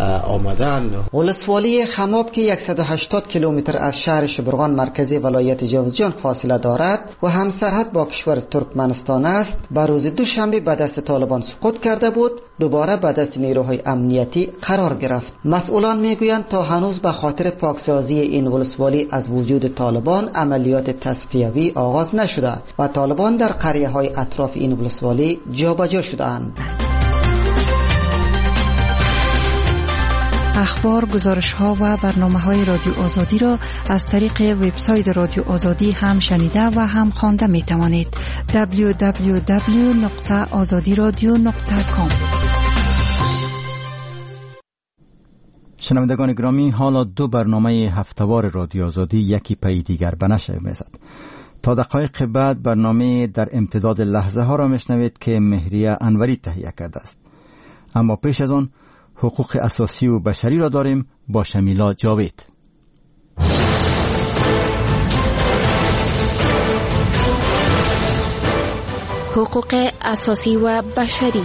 آمدن. ولسوالی خماب که صد و هشتاد کیلومتر از شهر شبرغان مرکزی ولایت جوزجان فاصله دارد و همسرحد با کشور ترکمنستان است، بر روز دوشنبه به دست طالبان سقوط کرده بود، دوباره به دست نیروهای امنیتی قرار گرفت. مسئولان میگویند تا هنوز به خاطر پاکسازی این ولسوالی از وجود طالبان عملیات تصفیوی آغاز نشده و طالبان در قریه های اطراف این ولسوالی جابجا شده‌اند. اخبار، گزارش‌ها و برنامه‌های رادیو آزادی را از طریق وبسایت رادیو آزادی هم شنیده و هم خوانده می‌توانید. دبلیو دبلیو دبلیو نقطه آزادی رادیو نقطه کام. شنوندگان گرامی، حالا دو برنامه هفته‌وار رادیو آزادی یکی پی دیگر به نشر می‌رسد. تا دقایق بعد برنامه در امتداد لحظه ها را میشنوید که مهریه انوری تهیه کرده است. اما پیش از آن حقوق اساسی و بشری را داریم با شمیلا جاوید. حقوق اساسی و بشری.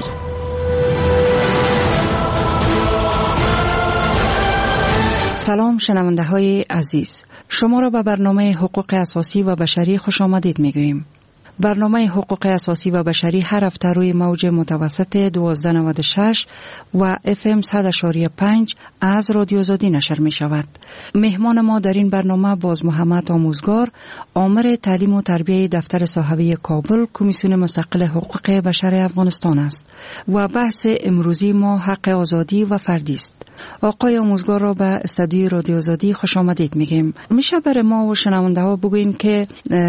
سلام شنونده های عزیز، شما را به برنامه حقوق اساسی و بشری خوش آمدید میگوییم. برنامه حقوق اساسی و بشری هر هفته روی موج متوسط دوازده نود و شش و اف ام صد و پنج از رادیو آزادی نشر می شود. مهمان ما در این برنامه باز محمد آموزگار، آمر تعلیم و تربیه دفتر صاحبه کابل، کمیسیون مستقل حقوق بشر افغانستان است و بحث امروزی ما حق آزادی و فردی است. آقای آموزگار را به استودیوی رادیو آزادی خوش آمدید میگیم. میشه برای ما و شنونده ها بگوین که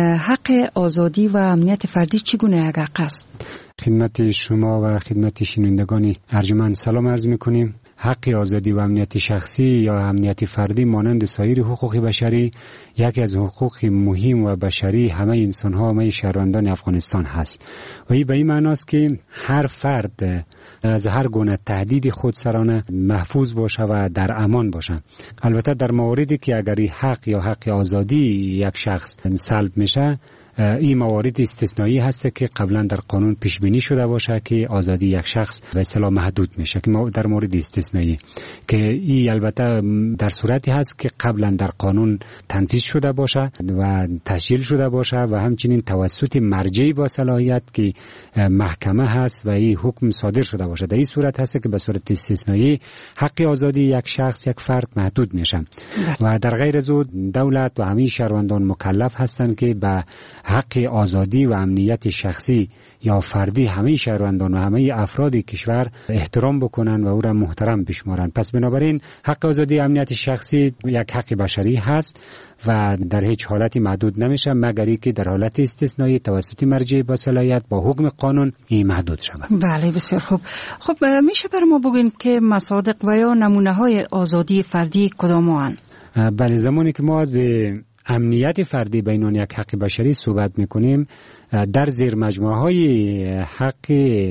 حق آزادی و امنیت فردی چگونه یک حق است؟ خدمت شما و خدمت شنوندگان ارجمند سلام عرض میکنیم. حق آزادی و امنیت شخصی یا امنیت فردی مانند سایر حقوق بشری یکی از حقوق مهم و بشری همه انسان ها، همه شهروندان افغانستان هست و این به این معناست که هر فرد از هر گونه تهدید خودسرانه محفوظ باشه و در امان باشه. البته در مواردی که اگر حق یا حق آزادی یک شخص سلب میشه، این موارد استثنایی هست که قبلا در قانون پیش بینی شده باشه که آزادی یک شخص به اصطلاح محدود میشه، که در مورد استثنایی که این البته در صورتی هست که قبلا در قانون تنفیذ شده باشه و تسجیل شده باشه و همچنین توسط مرجعی با صلاحیت که محکمه هست و این حکم صادر شده باشه. در این صورت هست که به صورت استثنایی حق آزادی یک شخص، یک فرد محدود میشه و در غیر از او دولت و همه شهروندان مکلف هستند که به حق آزادی و امنیت شخصی یا فردی همه شهروندان و همه افراد کشور احترام بکنن و او را محترم بشمارن. پس بنابراین حق آزادی و امنیت شخصی یک حق بشری هست و در هیچ حالتی محدود نمیشه مگر اینکه در حالت استثنایی توسط مرجع با صلاحیت با حکم قانون این محدود شود. بله بسیار خوب. خب میشه بر ما بگین که مصادیق و یا نمونه های آزادی فردی کدام هستند؟ بله، زمانی که ما از امنیت فردی به عنوان یک حق بشری صحبت میکنیم، در زیر مجموعه های حق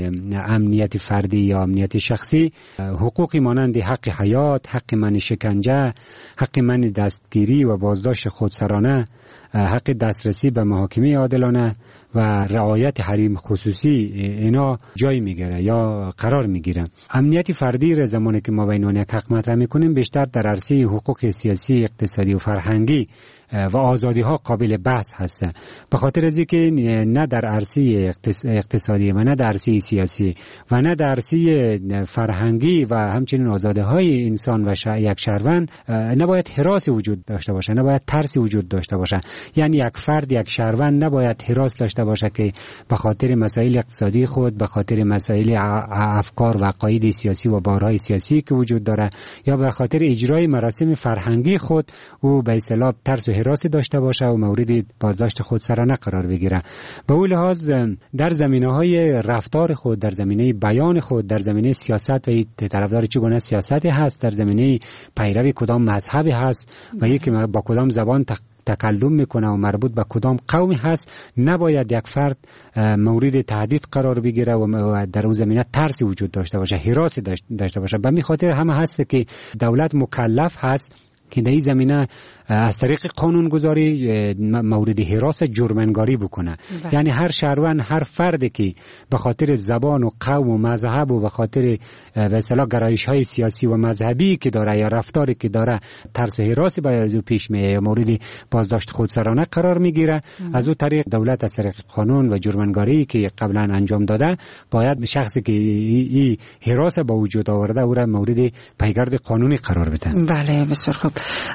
امنیت فردی یا امنیت شخصی حقوقی مانند حق حیات، حق منع شکنجه، حق منع دستگیری و بازداشت خودسرانه، حق دسترسی به محاکمه عادلانه و رعایت حریم خصوصی اینا جای میگیره یا قرار میگیره. امنیت فردی را زمانی که ما به عنوان یک حق مطرح میکنیم بیشتر در عرصه حقوق سیاسی، اقتصادی و فرهنگی و آزادی ها قابل بحث هست. به خاطر از اینکه نه در عرصه اقتصادی و نه در عرصه سیاسی و نه در عرصه فرهنگی و همچنین آزادی های انسان و یک شهروند نباید حراس وجود داشته باشه، نباید ترسی وجود داشته باشه. یعنی یک فرد، یک شهروند نباید حراس داشته باشه که به خاطر مسائل اقتصادی خود، به خاطر مسائل افکار و عقاید سیاسی و باورهای سیاسی که وجود داره یا به خاطر اجرای مراسم فرهنگی خود او به اصطلاح ترس و حراس داشته باشه و مورد بازداشت خودسرانه قرار بگیره. به اون لحاظ در زمینه‌های رفتار خود، در زمینه بیان خود، در زمینه سیاست و طرفدار چگونه سیاستی هست، در زمینه پیروی کدام مذهبی هست و یکی با کدام زبان تکلم میکنه و مربوط به کدام قومی هست، نباید یک فرد مورد تهدید قرار بگیره و در اون زمینه ترسی وجود داشته باشه، حراسی داشته باشه. به همین خاطر همه هست که دولت مکلف هست که در این زمینه از طریق قانونگذاری مورد حراس جرمنگاری بکنه. بله. یعنی هر شهروند، هر فردی که به خاطر زبان و قوم و مذهب و به خاطر به اصطلاح گرایش های سیاسی و مذهبی که داره یا رفتاری که داره ترس و حراسی باید از پیش میاد یا مورد بازداشت خودسرانه قرار میگیره، از اون طریق دولت از طریق قانون و جرمنگاری که قبلا انجام داده باید شخصی که این حراس با وجود آورده او را مورد پیگرد قانونی قرار بده. بله بسیار خوب.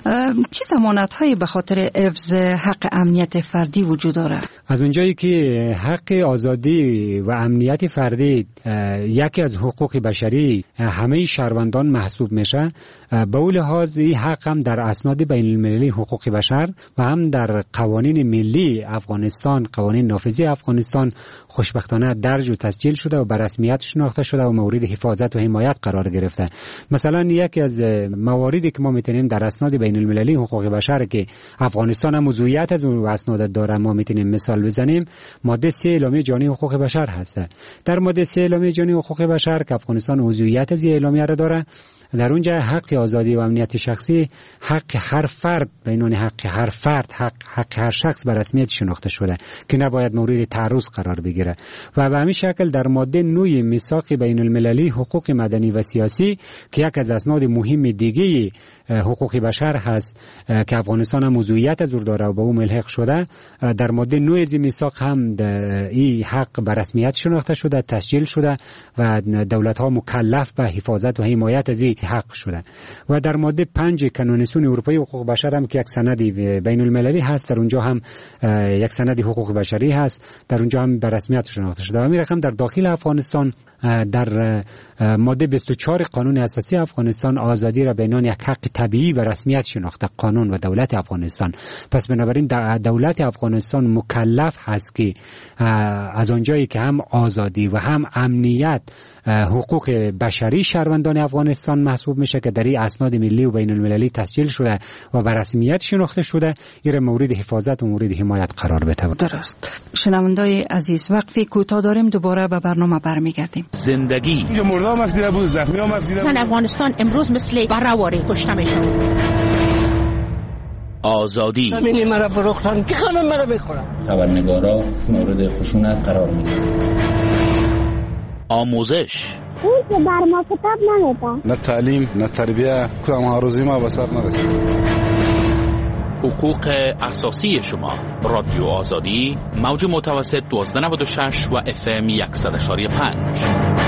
چه ضمانت‌هایی به خاطر حفظ حق امنیت فردی وجود دارد؟ از اونجایی که حق آزادی و امنیت فردی یکی از حقوق بشری همه شهروندان محسوب میشه، به اون لحاظ این حق هم در اسناد بین المللی حقوق بشر و هم در قوانین ملی افغانستان، قوانین نافذی افغانستان خوشبختانه درج و تسجیل شده و به رسمیت شناخته شده و مورد حفاظت و حمایت قرار گرفته. مثلا یکی از مواردی که ما میتونیم در اسناد بین المللی حقوق بشر که افغانستان هم موضوعیت از اون اسناد داره ما میتونیم مثال بزنیم، ماده سه اعلامیه جهانی حقوق بشر هست. در ماده سه اعلامیه جهانی حقوق بشر که افغانستان موضوعیت از این اعلامیه را داره، در اونجا حق آزادی و امنیت شخصی حق هر فرد بینون حق هر فرد حق حق هر شخص به رسمیت شناخته شده که نباید مورد تعرض قرار بگیره. و به همین شکل در ماده نه میثاق بین المللی حقوق مدنی و سیاسی که یک از اسناد مهم دیگه حقوق بشر هست که افغانستان هم موضوعیت از داره و به اون ملحق شده، در ماده نه از میثاق هم این حق به رسمیت شناخته شده، تسجیل شده و دولت ها مکلف به حفاظت و حمایت از این حق شده. و در ماده پنج کنونسیون اروپایی حقوق بشر هم که یک سند بین المللی هست، در اونجا هم یک سند حقوق بشری هست، در اونجا هم به رسمیت شناخته شده. و همین رقم در داخل افغانستان در ماده بیست و چهار قانون اساسی افغانستان آزادی را به عنوان یک حق طبیعی و رسمیت شناخته قانون و دولت افغانستان. پس بنابراین دولت افغانستان مکلف هست که از آنجایی که هم آزادی و هم امنیت حقوق بشری شهروندان افغانستان محسوب میشه که در این اسناد ملی و بین المللی تسجیل شده و به رسمیت شناخته شده، این مورد حفاظت و مورد حمایت قرار بده. درست. شنوندای عزیز، وقفی کوتاه داریم، دوباره به برنامه برمیگردیم. زندگی اینجا مردام افزیده بود، زخمی هم افزیده بود. زن افغانستان امروز مثل برهواری کشته میشن. آزادی همینی مرا فروختن که خانم مرا بخورم. خبرنگارا مورد خشونت قرار میگیرن. آموزش اون که بر ما کتاب نمیده، نه تعلیم نه تربیه، کدام هاروزی ما به سر نرسید. حقوق اساسی شما. رادیو آزادی، موج متوسط دوازده نود و شش و اف ام صد و یک و پنج.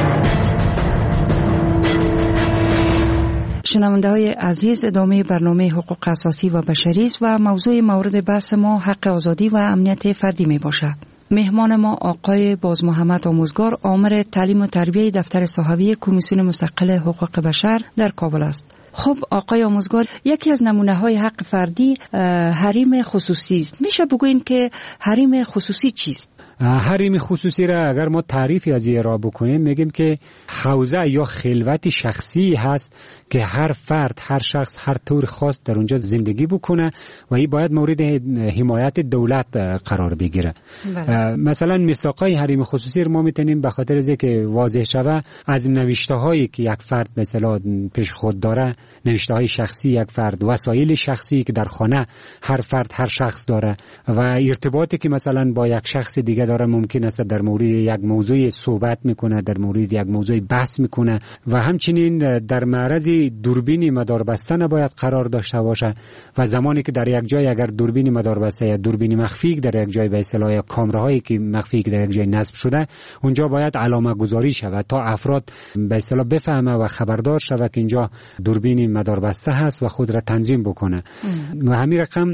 شنونده های عزیز، ادامه برنامه حقوق اساسی و بشری است و موضوع مورد بحث ما حق آزادی و امنیت فردی می باشد. مهمان ما آقای باز محمد آموزگار، آمر تعلیم و تربیه دفتر صاحبی کمیسیون مستقل حقوق بشر در کابل است. خب آقای آموزگار، یکی از نمونه های حق فردی حریم خصوصی است. میشه بگوین که حریم خصوصی چیست؟ حریم خصوصی را اگر ما تعریفی از این را بکنیم میگیم که حوزه یا خلوت شخصی هست که هر فرد، هر شخص هر طور خاص در اونجا زندگی بکنه و این باید مورد حمایت دولت قرار بگیره. بله. مثلا مصداقای حریم خصوصی رو ما میتونیم به خاطر از اینکه واضح شوه از نوشته هایی که یک فرد مثلا پیش خود داره، نوشته های شخصی یک فرد، وسایل شخصی که در خانه هر فرد هر شخص داره و ارتباطی که مثلا با یک شخص دیگه داره، ممکن است در مورد یک موضوع صحبت میکنه، در مورد یک موضوع بحث میکنه و همچنین در معرض دوربین مداربسته نباید قرار داشته باشه و زمانی که در یک جای اگر دوربین مداربسته یا دوربین مخفی در یک جای به اصطلاح یا کامراهایی که مخفی در یک جای نصب شده، اونجا باید علامه گذاری شود تا افراد به اصطلاح بفهمه و خبردار شود که اینجا دوربین مداربسته هست و خود را تنظیم بکنه. و همین رقم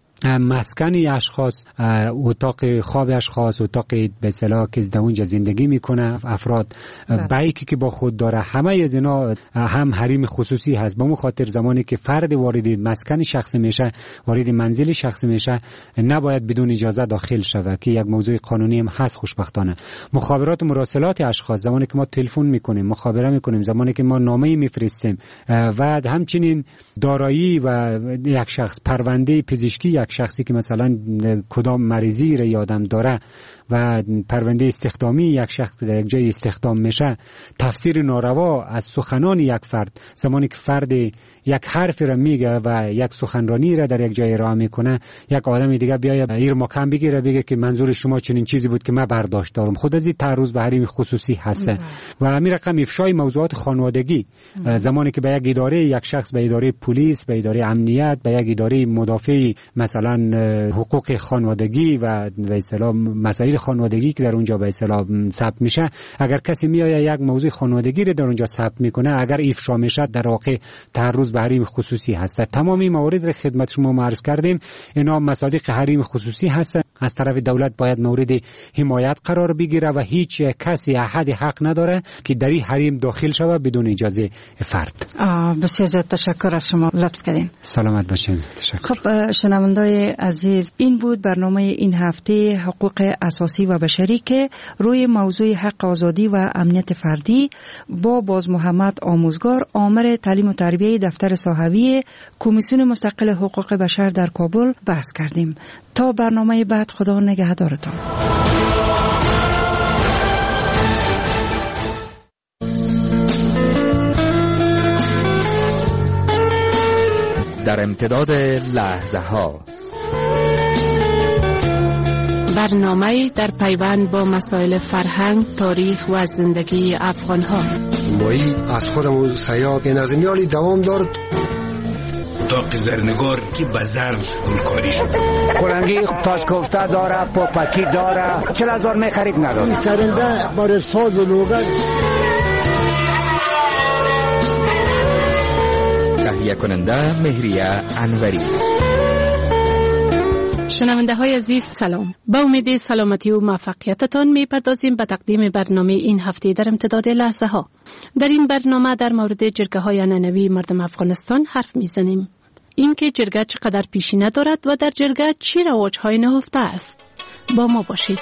مسکنی اشخاص، اتاق خواب اشخاص، اتاق به اصطلاح که در اونجا زندگی میکنه افراد، بایکی که با خود داره، همه از اینا هم حریم خصوصی هست. به خاطر زمانی که فرد وارد مسکن شخصی میشه، وارد منزل شخصی میشه، نباید بدون اجازه داخل شود که یک موضوع قانونی هم هست. خوشبختانه مخابرات و مراسلات اشخاص، زمانی که ما تلفن میکنیم، مخابره میکنیم، زمانی که ما نامه میفرستیم و همچنین دارایی و یک شخص، پرونده پزشکی یک شخصی که مثلا کدام مریضی را یادم داره و پرونده استخدامی یک شخص در یک جای استخدام میشه، تفسیر ناروا از سخنان یک فرد، زمانی که فرد یک حرف را میگه و یک سخنرانی را در یک جای ارائه میکنه، یک آدم دیگه بیاید ایر مکان بگیره بگه که منظور شما چنین چیزی بود که من برداشت دارم، خود از این تعرض به حریم خصوصی هست. و همین رقم افشای موضوعات خانوادگی، زمانی که به یک اداره، یک شخص به اداره پلیس، به اداره امنیت، به یک اداره مدافع مثلا حقوق خانوادگی و به اصطلاح مسائل خانوادگی که در اونجا به اصطلاح ثبت میشه، اگر کسی میآید یک موضوع خانوادگی رو در اونجا ثبت میکنه، اگر افشا میشه در واقع تعرض به حریم خصوصی هست. تمامی موارد را خدمت شما عرض کردیم، اینا مصادیق حریم خصوصی هست. از طرف دولت باید مورد حمایت قرار بگیره و هیچ کسی احد حق نداره که در این حریم داخل شود بدون اجازه فرد. بسیار زیاد تشکر از شما، لطف کردین. سلامت باشین. تشکر. خب شنوندای عزیز، این بود برنامه این هفته حقوق اساسی و بشری که روی موضوع حق آزادی و امنیت فردی با باز محمد آموزگار، آمر تعلیم و تربیه دفتر صاحبی کمیسیون مستقل حقوق بشر در کابل بحث کردیم. تا برنامه بعد، خدا نگهدارتان. در امتداد لحظه ها، برنامه در پیوند با مسائل فرهنگ، تاریخ و زندگی افغان ها. مایی از خودمون سیاد نظمیالی دوام دارد. اتاق زرنگار که به زر گلکاری شده، کلنگی تاش کوفته داره، پاپکی داره، چل هزار می خرید نداره. این سرنده برای ساز و لوگن. تهیه کننده مهریه انوری. شنونده های عزیز سلام. با امید سلامتی و موفقیتتان می پردازیم به تقدیم برنامه این هفته در امتداد لحظه ها. در این برنامه در مورد جرگه های عنعنوی مردم افغانستان حرف می زنیم. این که جرگه چقدر پیشینه دارد و در جرگه چی رواج های نهفته است. با ما باشید.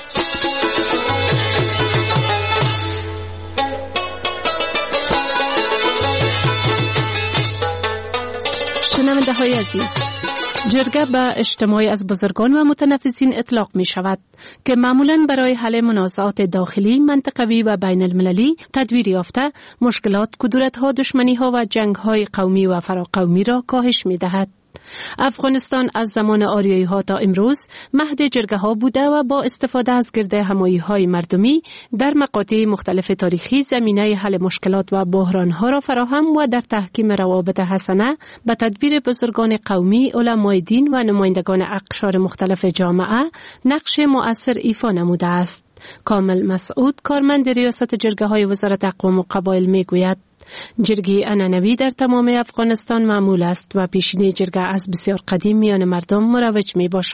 شنونده های عزیز، جرگه به اجتماعی از بزرگان و متنفسین اطلاق می شود که معمولاً برای حل منازعات داخلی، منطقوی و بین المللی تدبیر یافته مشکلات، کدورت‌ها، دشمنی‌ها و جنگ‌های قومی و فراقومی را کاهش می دهد. افغانستان از زمان آریایی ها تا امروز مهد جرگه ها بوده و با استفاده از گرد همایی های مردمی در مقاطع مختلف تاریخی زمینه حل مشکلات و بحران ها را فراهم و در تحکیم روابط حسنه به تدبیر بزرگان قومی، علمای دین و نمایندگان اقشار مختلف جامعه نقش مؤثر ایفا نموده است. کامل مسعود، کارمند ریاست جرگه های وزارت اقوام و قبایل می گوید جرگه عنعنوی در تمام افغانستان معمول است و پیشینه جرگه از بسیار قدیم میان مردم مروج می باشد.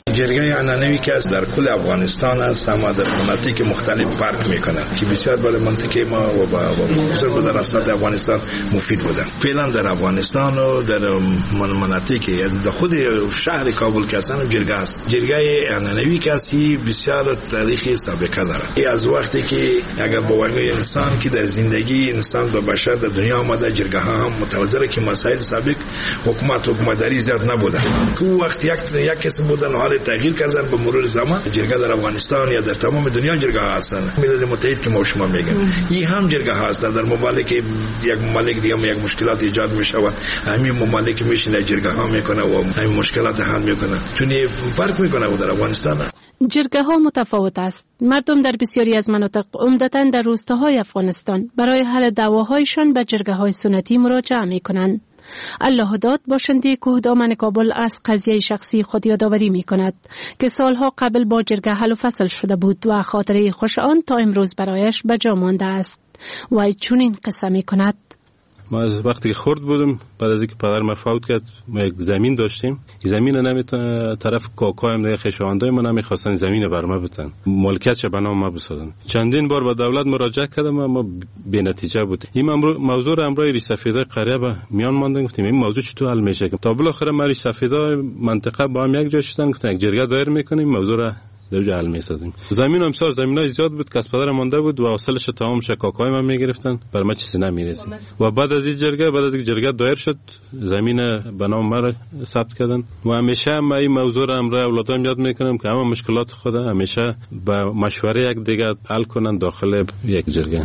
جرگه عنعنوی که از در کل افغانستان است، اما در مناطق مختلف فرق میکنند که بسیار برای منطقه ما و بزرگ در اسناد افغانستان مفید بودند. فعلا در افغانستان و در مناطق در خود شهر کابل که اصلا جرگه است، جرگه عنعنوی که است بسیار تاریخی سابقه دارد. ای از وقتی که اگر باورهای انسان که در زندگی انسان و بشر در دنیا آمده، جرگه ها هم متوازی که مسائل سابق حکومت و حکومتداری زیاد نبوده. که وقت یک یک کس بودن حال تغییر کردن به مرور زمان. جرگه در افغانستان یا در تمام دنیا جرگه ها هستند. ملل متحد که ما شما میگیم این هم جرگه ها هست. در ممالک یک ممالک دیگه هم یک مشکلات ایجاد میشود، همین ممالک میشینه جرگه ها میکنه و همین مشکلات حل میکنه، چون فرق میکنه در افغانستان. جرگه ها متفاوت است. مردم در بسیاری از مناطق عمدتاً در روستاهای افغانستان برای حل دعواهایشان به جرگه های سنتی مراجعه می کنند. الله داد باشنده کوهدامن کابل از قضیه شخصی خود یادآوری می کند که سالها قبل با جرگه حل و فصل شده بود و خاطره خوش آن تا امروز برایش به جا مانده است. و چنین قصه می کند: ما از وقتی که خرد بودم، بعد از اینکه پدر ما فوت کرد، ما یک زمین داشتیم. این زمین نمیتونه طرف کاکایم دیگه خشواندای ما نمیخواستن زمین بر ما بدن، مالکیتش به نام ما بسازن. چندین بار به دولت مراجعه کردم اما بی نتیجه بود. این موضوع را امروز ریش سفیدای قریه به میان ماندن، گفتیم این موضوع چطور حل میشه. تا بالاخره ما ریش سفیدای منطقه با هم یک جا شدن، گفتن یک جرگه دایر میکنیم، موضوع را در جا حل میسازیم. زمین هم سال زمینای زیاد بود که از پدر مانده بود و حاصلش تمام شکاکای من میگرفتن، بر ما چیزی نمیرسید. و بعد از این جرگه بعد از اینکه جرگه دایر شد، زمین به نام ما ثبت کردن و همیشه ما این موضوع را امروز اولادام یاد میکنم که همه مشکلات خود همیشه با مشوره یک دیگه حل کنن داخل یک جرگه.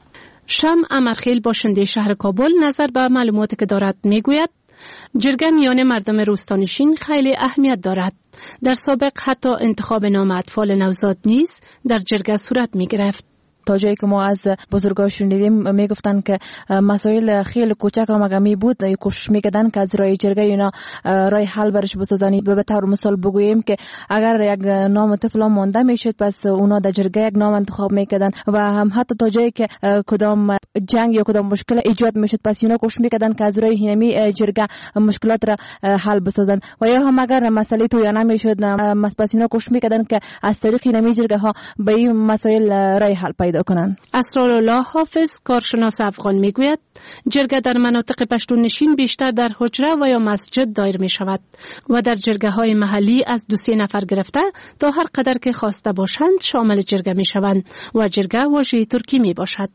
شم امرخیل باشنده شهر کابل نظر به معلوماتی که دارد میگوید جرگه میان مردم روستانشین خیلی اهمیت دارد. در سابق حتی انتخاب نام اطفال نوزاد نیز در جرگه صورت می گرفت. تا جایی که ما از بزرگان شنیدیم میگفتن که مسائل خیلی کوچک هم اگه می بود کوشش میکردن که از رای جرگه اینا رای حل برش بسازن. به طور مثال بگوییم که اگر یک نام طفل مانده میشد پس اونا در جرگه یک نام انتخاب میکردن و هم حتی تا جایی که کدام جنگ یا کدام مشکل ایجاد میشد پس اینا کوشش میکردن که از رای هنمی جرگه مشکلات را حل بسازن. و یا هم اگر مسئله تو یا نمیشد پس اینا کوشش میکردن که از طریق هنمی جرگه ها به این مسائل رای حل پیدا کنند. اسرارالله حافظ کارشناس افغان میگوید جرگه در مناطق پشتون نشین بیشتر در حجره و یا مسجد دایر می شود و در جرگه های محلی از دو سه نفر گرفته تا هر قدر که خواسته باشند شامل جرگه می شوند و جرگه واژه ترکی می باشد.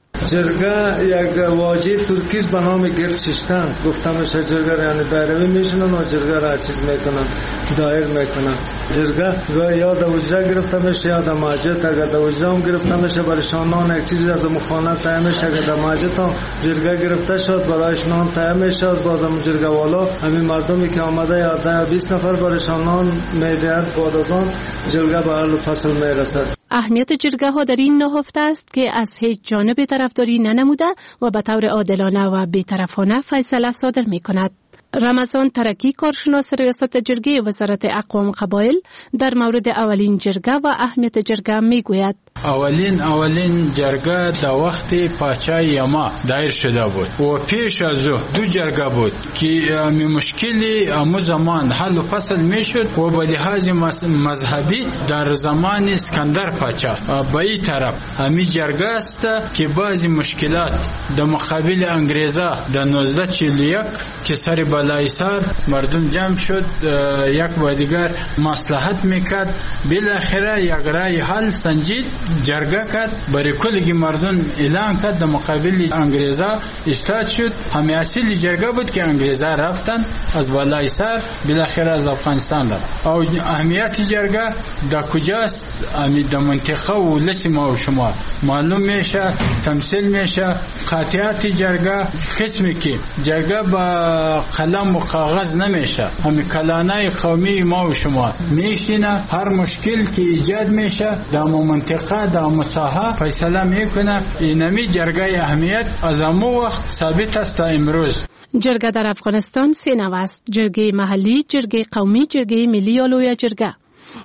جرگه یک واژه ترکی به نام گرچشتن گفته میشه. جرگه یعنی دایره میشنن و جرگه را چیز میکنن، دایر میکنن. جرگه گاهی یا در حجره گرفته میشه یا در مسجد. اگر در حجره هم گرفته میشه برایشان نان یک چیزی از مخانه تهیه میشه. اگر در مسجد هم جرگه گرفته شد برایش نان تهیه میشه. بازم جرگه والا همین مردمی که آمده یا ده بیست نفر برایشان نان میدهد. بعد از آن جرگه به حل و فصل میرسد. اهمیت جرگه ها در این نهفته است که از هیچ جانب طرفداری ننموده و به طور عادلانه و بی‌طرفانه فیصله صادر می کند. رمضان ترکی کارشناس ریاست جرگه وزارت اقوام قبایل در مورد اولین جرگه و اهمیت جرگه می گوید. اولین اولین جرگه در وقت پاچای یما دایر شده بود و پیش از او دو جرگه بود که می مشکلی امو زمان حل و فصل می شد و به لحاظ مذهبی در زمان اسکندر پاچا به این طرف همی جرگه است که بعضی مشکلات در مقابل انگریزا در نوزده چهل و یک که سر بالای سر مردم جمع شد یک با دیگر مصلحت میکرد. بالاخره یک رای حل سنجید جرگه کرد برای کلگی مردم اعلان کرد در مقابل انگریزا اشتاد شد. همه اصلی جرگه بود که انگریزا رفتن از بالای سر بالاخره از افغانستان رفت. او اهمیت جرگه در کجاست؟ امی در منطقه و ولس ما و شما معلوم میشه، تمثیل میشه. قاطعیت جرگه قسمی که جرگه با قلم و کاغذ نمیشه، همین کلانه قومی ما و شما میشینه. هر مشکل که ایجاد میشه در منطقه در مساحه فیصله میکنه. اینمی جرگه اهمیت از امو وقت ثابت است تا امروز. جرگه در افغانستان سه نوع است: جرگه محلی، جرگه قومی، جرگه ملی یا لویه جرگه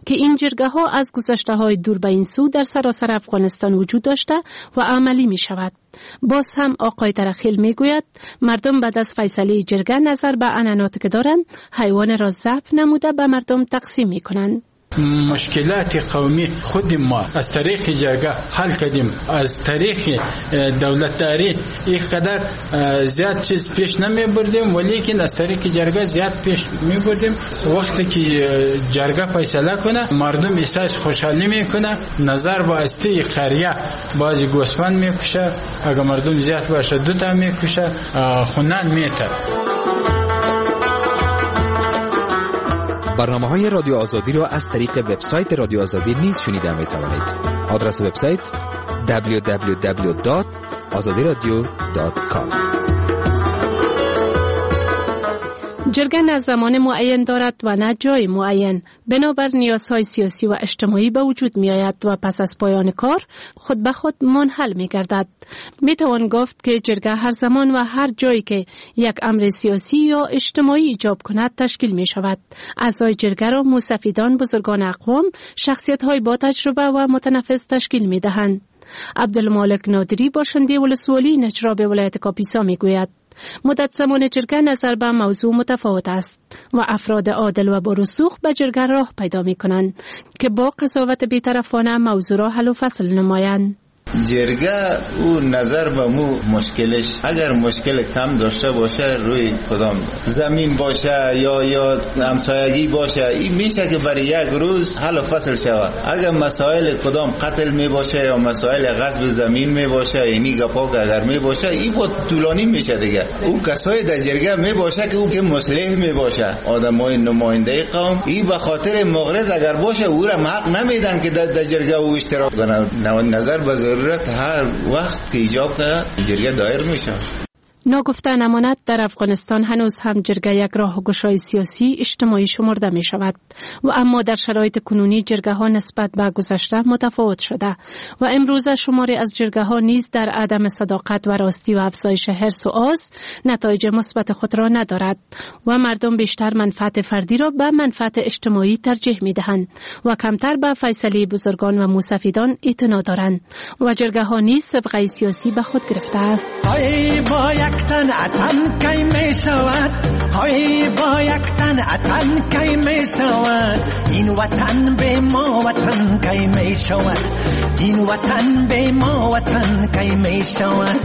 که این جرگه ها از گذشته های دور به این سو در سراسر افغانستان وجود داشته و عملی می شود. باز هم آقای ترخیل می گوید مردم بعد از فیصله جرگه نظر به عنعناتی که دارند حیوان را ذبح نموده به مردم تقسیم می کنند. مشکلات قومی خود ما از طریق جرگه حل کردیم، از طریق دولتداری یک قدر زیاد چیز پیش نمی بردیم ولیکن از طریق جرگه زیاد پیش می بردیم. وقتی که جرگه فیصله کنه مردم احساس خوشحالی میکنه، نظر با استی قریه بعضی گوسفند میکشه، اگر مردم زیاد باشه دو تا میکشه، خونان میتر. برنامه‌های رادیو آزادی را از طریق وبسایت رادیو آزادی نیز شنیده می‌توانید. آدرس وبسایت دبلیو دبلیو دبلیو دات آزادی رادیو دات کام. جرگه نه زمان معین دارد و نه جای معین، بنابر نیازهای سیاسی و اجتماعی به وجود می آید و پس از پایان کار خود به خود منحل می گردد. می توان گفت که جرگه هر زمان و هر جایی که یک امر سیاسی یا اجتماعی ایجاب کند تشکیل می شود. اعضای جرگه را مستفیدان، بزرگان اقوام، شخصیت های با تجربه و متنفس تشکیل می دهند. عبدالمالک نادری باشنده ولسوالی نجراب ولایت کاپیسا می گوید مدت زمان جرگه نظر به موضوع متفاوت است و افراد عادل و با رسوخ به جرگه راه پیدا می کنند که با قضاوت بی‌طرفانه موضوع را حل و فصل نمایند. جرگه او نظر به مو مشکلش اگر مشکل کم داشته باشه روی کدام زمین باشه یا یا همسایگی باشه این میشه که برای یک روز حل و فصل شود. اگر مسائل کدام قتل می باشه یا مسائل غصب زمین می باشه یعنی گپا که اگر می باشه این با طولانی میشه دیگه. او کسای در جرگه می باشه که او که مصلح می باشه آدمای نماینده قوم این به خاطر مغرض اگر باشه او را حق نمیدن که در جرگه او اشتراک کنه. نظر به ضرورت هر وقت که ایجاب کنه جرگه دایر میشه. ناگفته نماند در افغانستان هنوز هم جرگه یک راهگشای سیاسی اجتماعی شمرده می شود و اما در شرایط کنونی جرگه ها نسبت به گذشته متفاوت شده و امروز شماری از جرگه ها نیز در عدم صداقت و راستی و افزایش حرص و آز نتایج مثبت خود را ندارد و مردم بیشتر منفعت فردی را به منفعت اجتماعی ترجیح می دهند و کمتر به فیصله بزرگان و مستفیدان اعتنا دارند و جرگه ها نیز سابقه سیاسی به خود گرفته است. تن اتن کی می شود های با یک تن اتن کی می شود این وطن به ما وطن کی می شود این وطن به ما وطن کی می شود.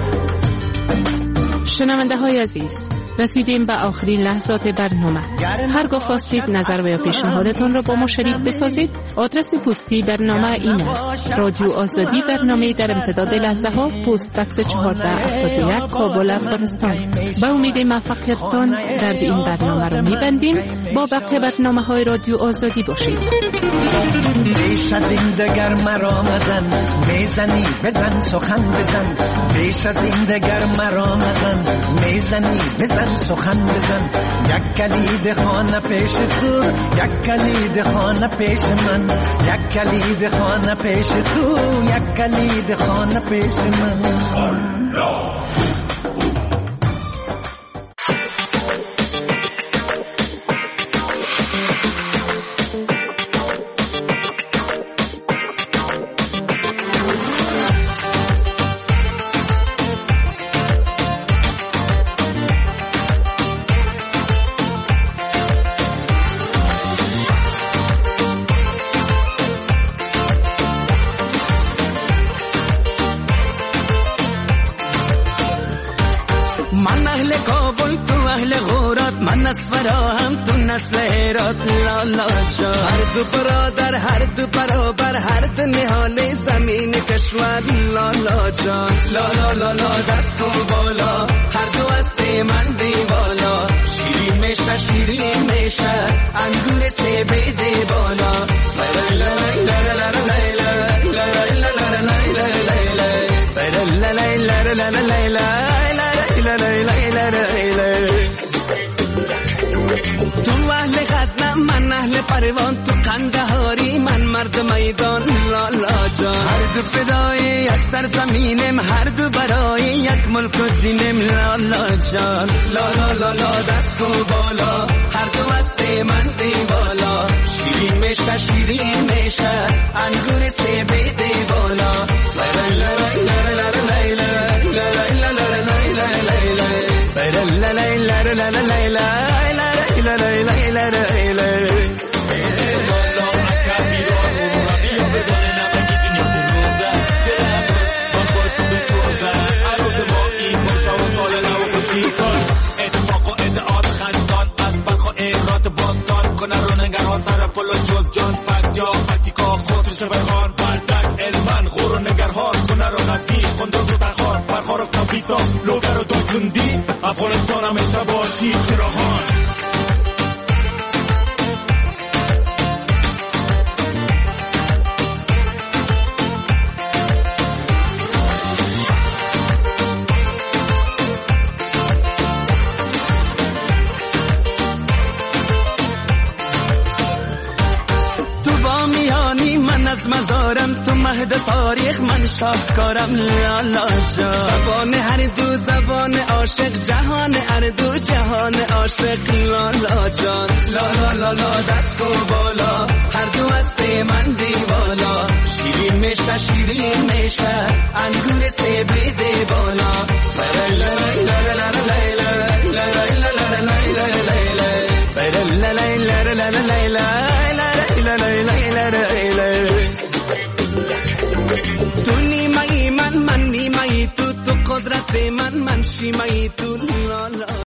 شنونده های عزیز رسیدیم به آخرین لحظات برنامه. هرگاه خواستید نظر و یا پیشنهادتان را با ما شریک بسازید آدرس پستی برنامه این است: رادیو آزادی برنامه در امتداد لحظه ها، پست بکس چهارده هفتاد و یک کابل افغانستان. با امید موفقیتتان در این برنامه را میبندیم. با بقیه برنامه های رادیو آزادی باشید. بیش از این دگر مرا مزن میزنی بزن سخن بزن بیش از این دگر مرا مزن میزنی بزن سخن بزن یک کلید خانه پیش تو یک کلید خانه پیش من یک کلید خانه پیش تو یک کلید خانه پیش من. هر دو برادر هر دو برابر هر دو نهال زمین کشور لالا جان لالا لالا دست و بالا هر دو است من دیوالا شیرین میشه شیرین میشه انگور سیب دی بالا تو اهل غزنم من اهل پروان تو قندهاری من مرد میدان لالا جان هر دو فدای یک سرزمینم هر دو برای یک ملک و دینم لالا جان لالا لالا دست و بالا هر دو است من دیوالا شیرین میشه شیرین میشه انگور سه بده بالا جان فجا حقیقا خودش بخوان بردک علمان غور و نگرهان کنه رو نزدی خونده رو تخوان پرخار و کبیتا لوگر و دایکندی افغانستان همیشه باشی چراهان از مزارم تو مهد تاریخ من شاهکارم لالا جان زبان هر دو زبان عاشق جهان هر دو جهان عاشق لالا جان لالا لالا دست کو بالا هر دو هست من دیوالا شیرین میشه شیرین میشه انگور سه بده بالا تو نیمه‌ای من من نیمه‌ای تو تو قدرت من من شیمه‌ای تو لالا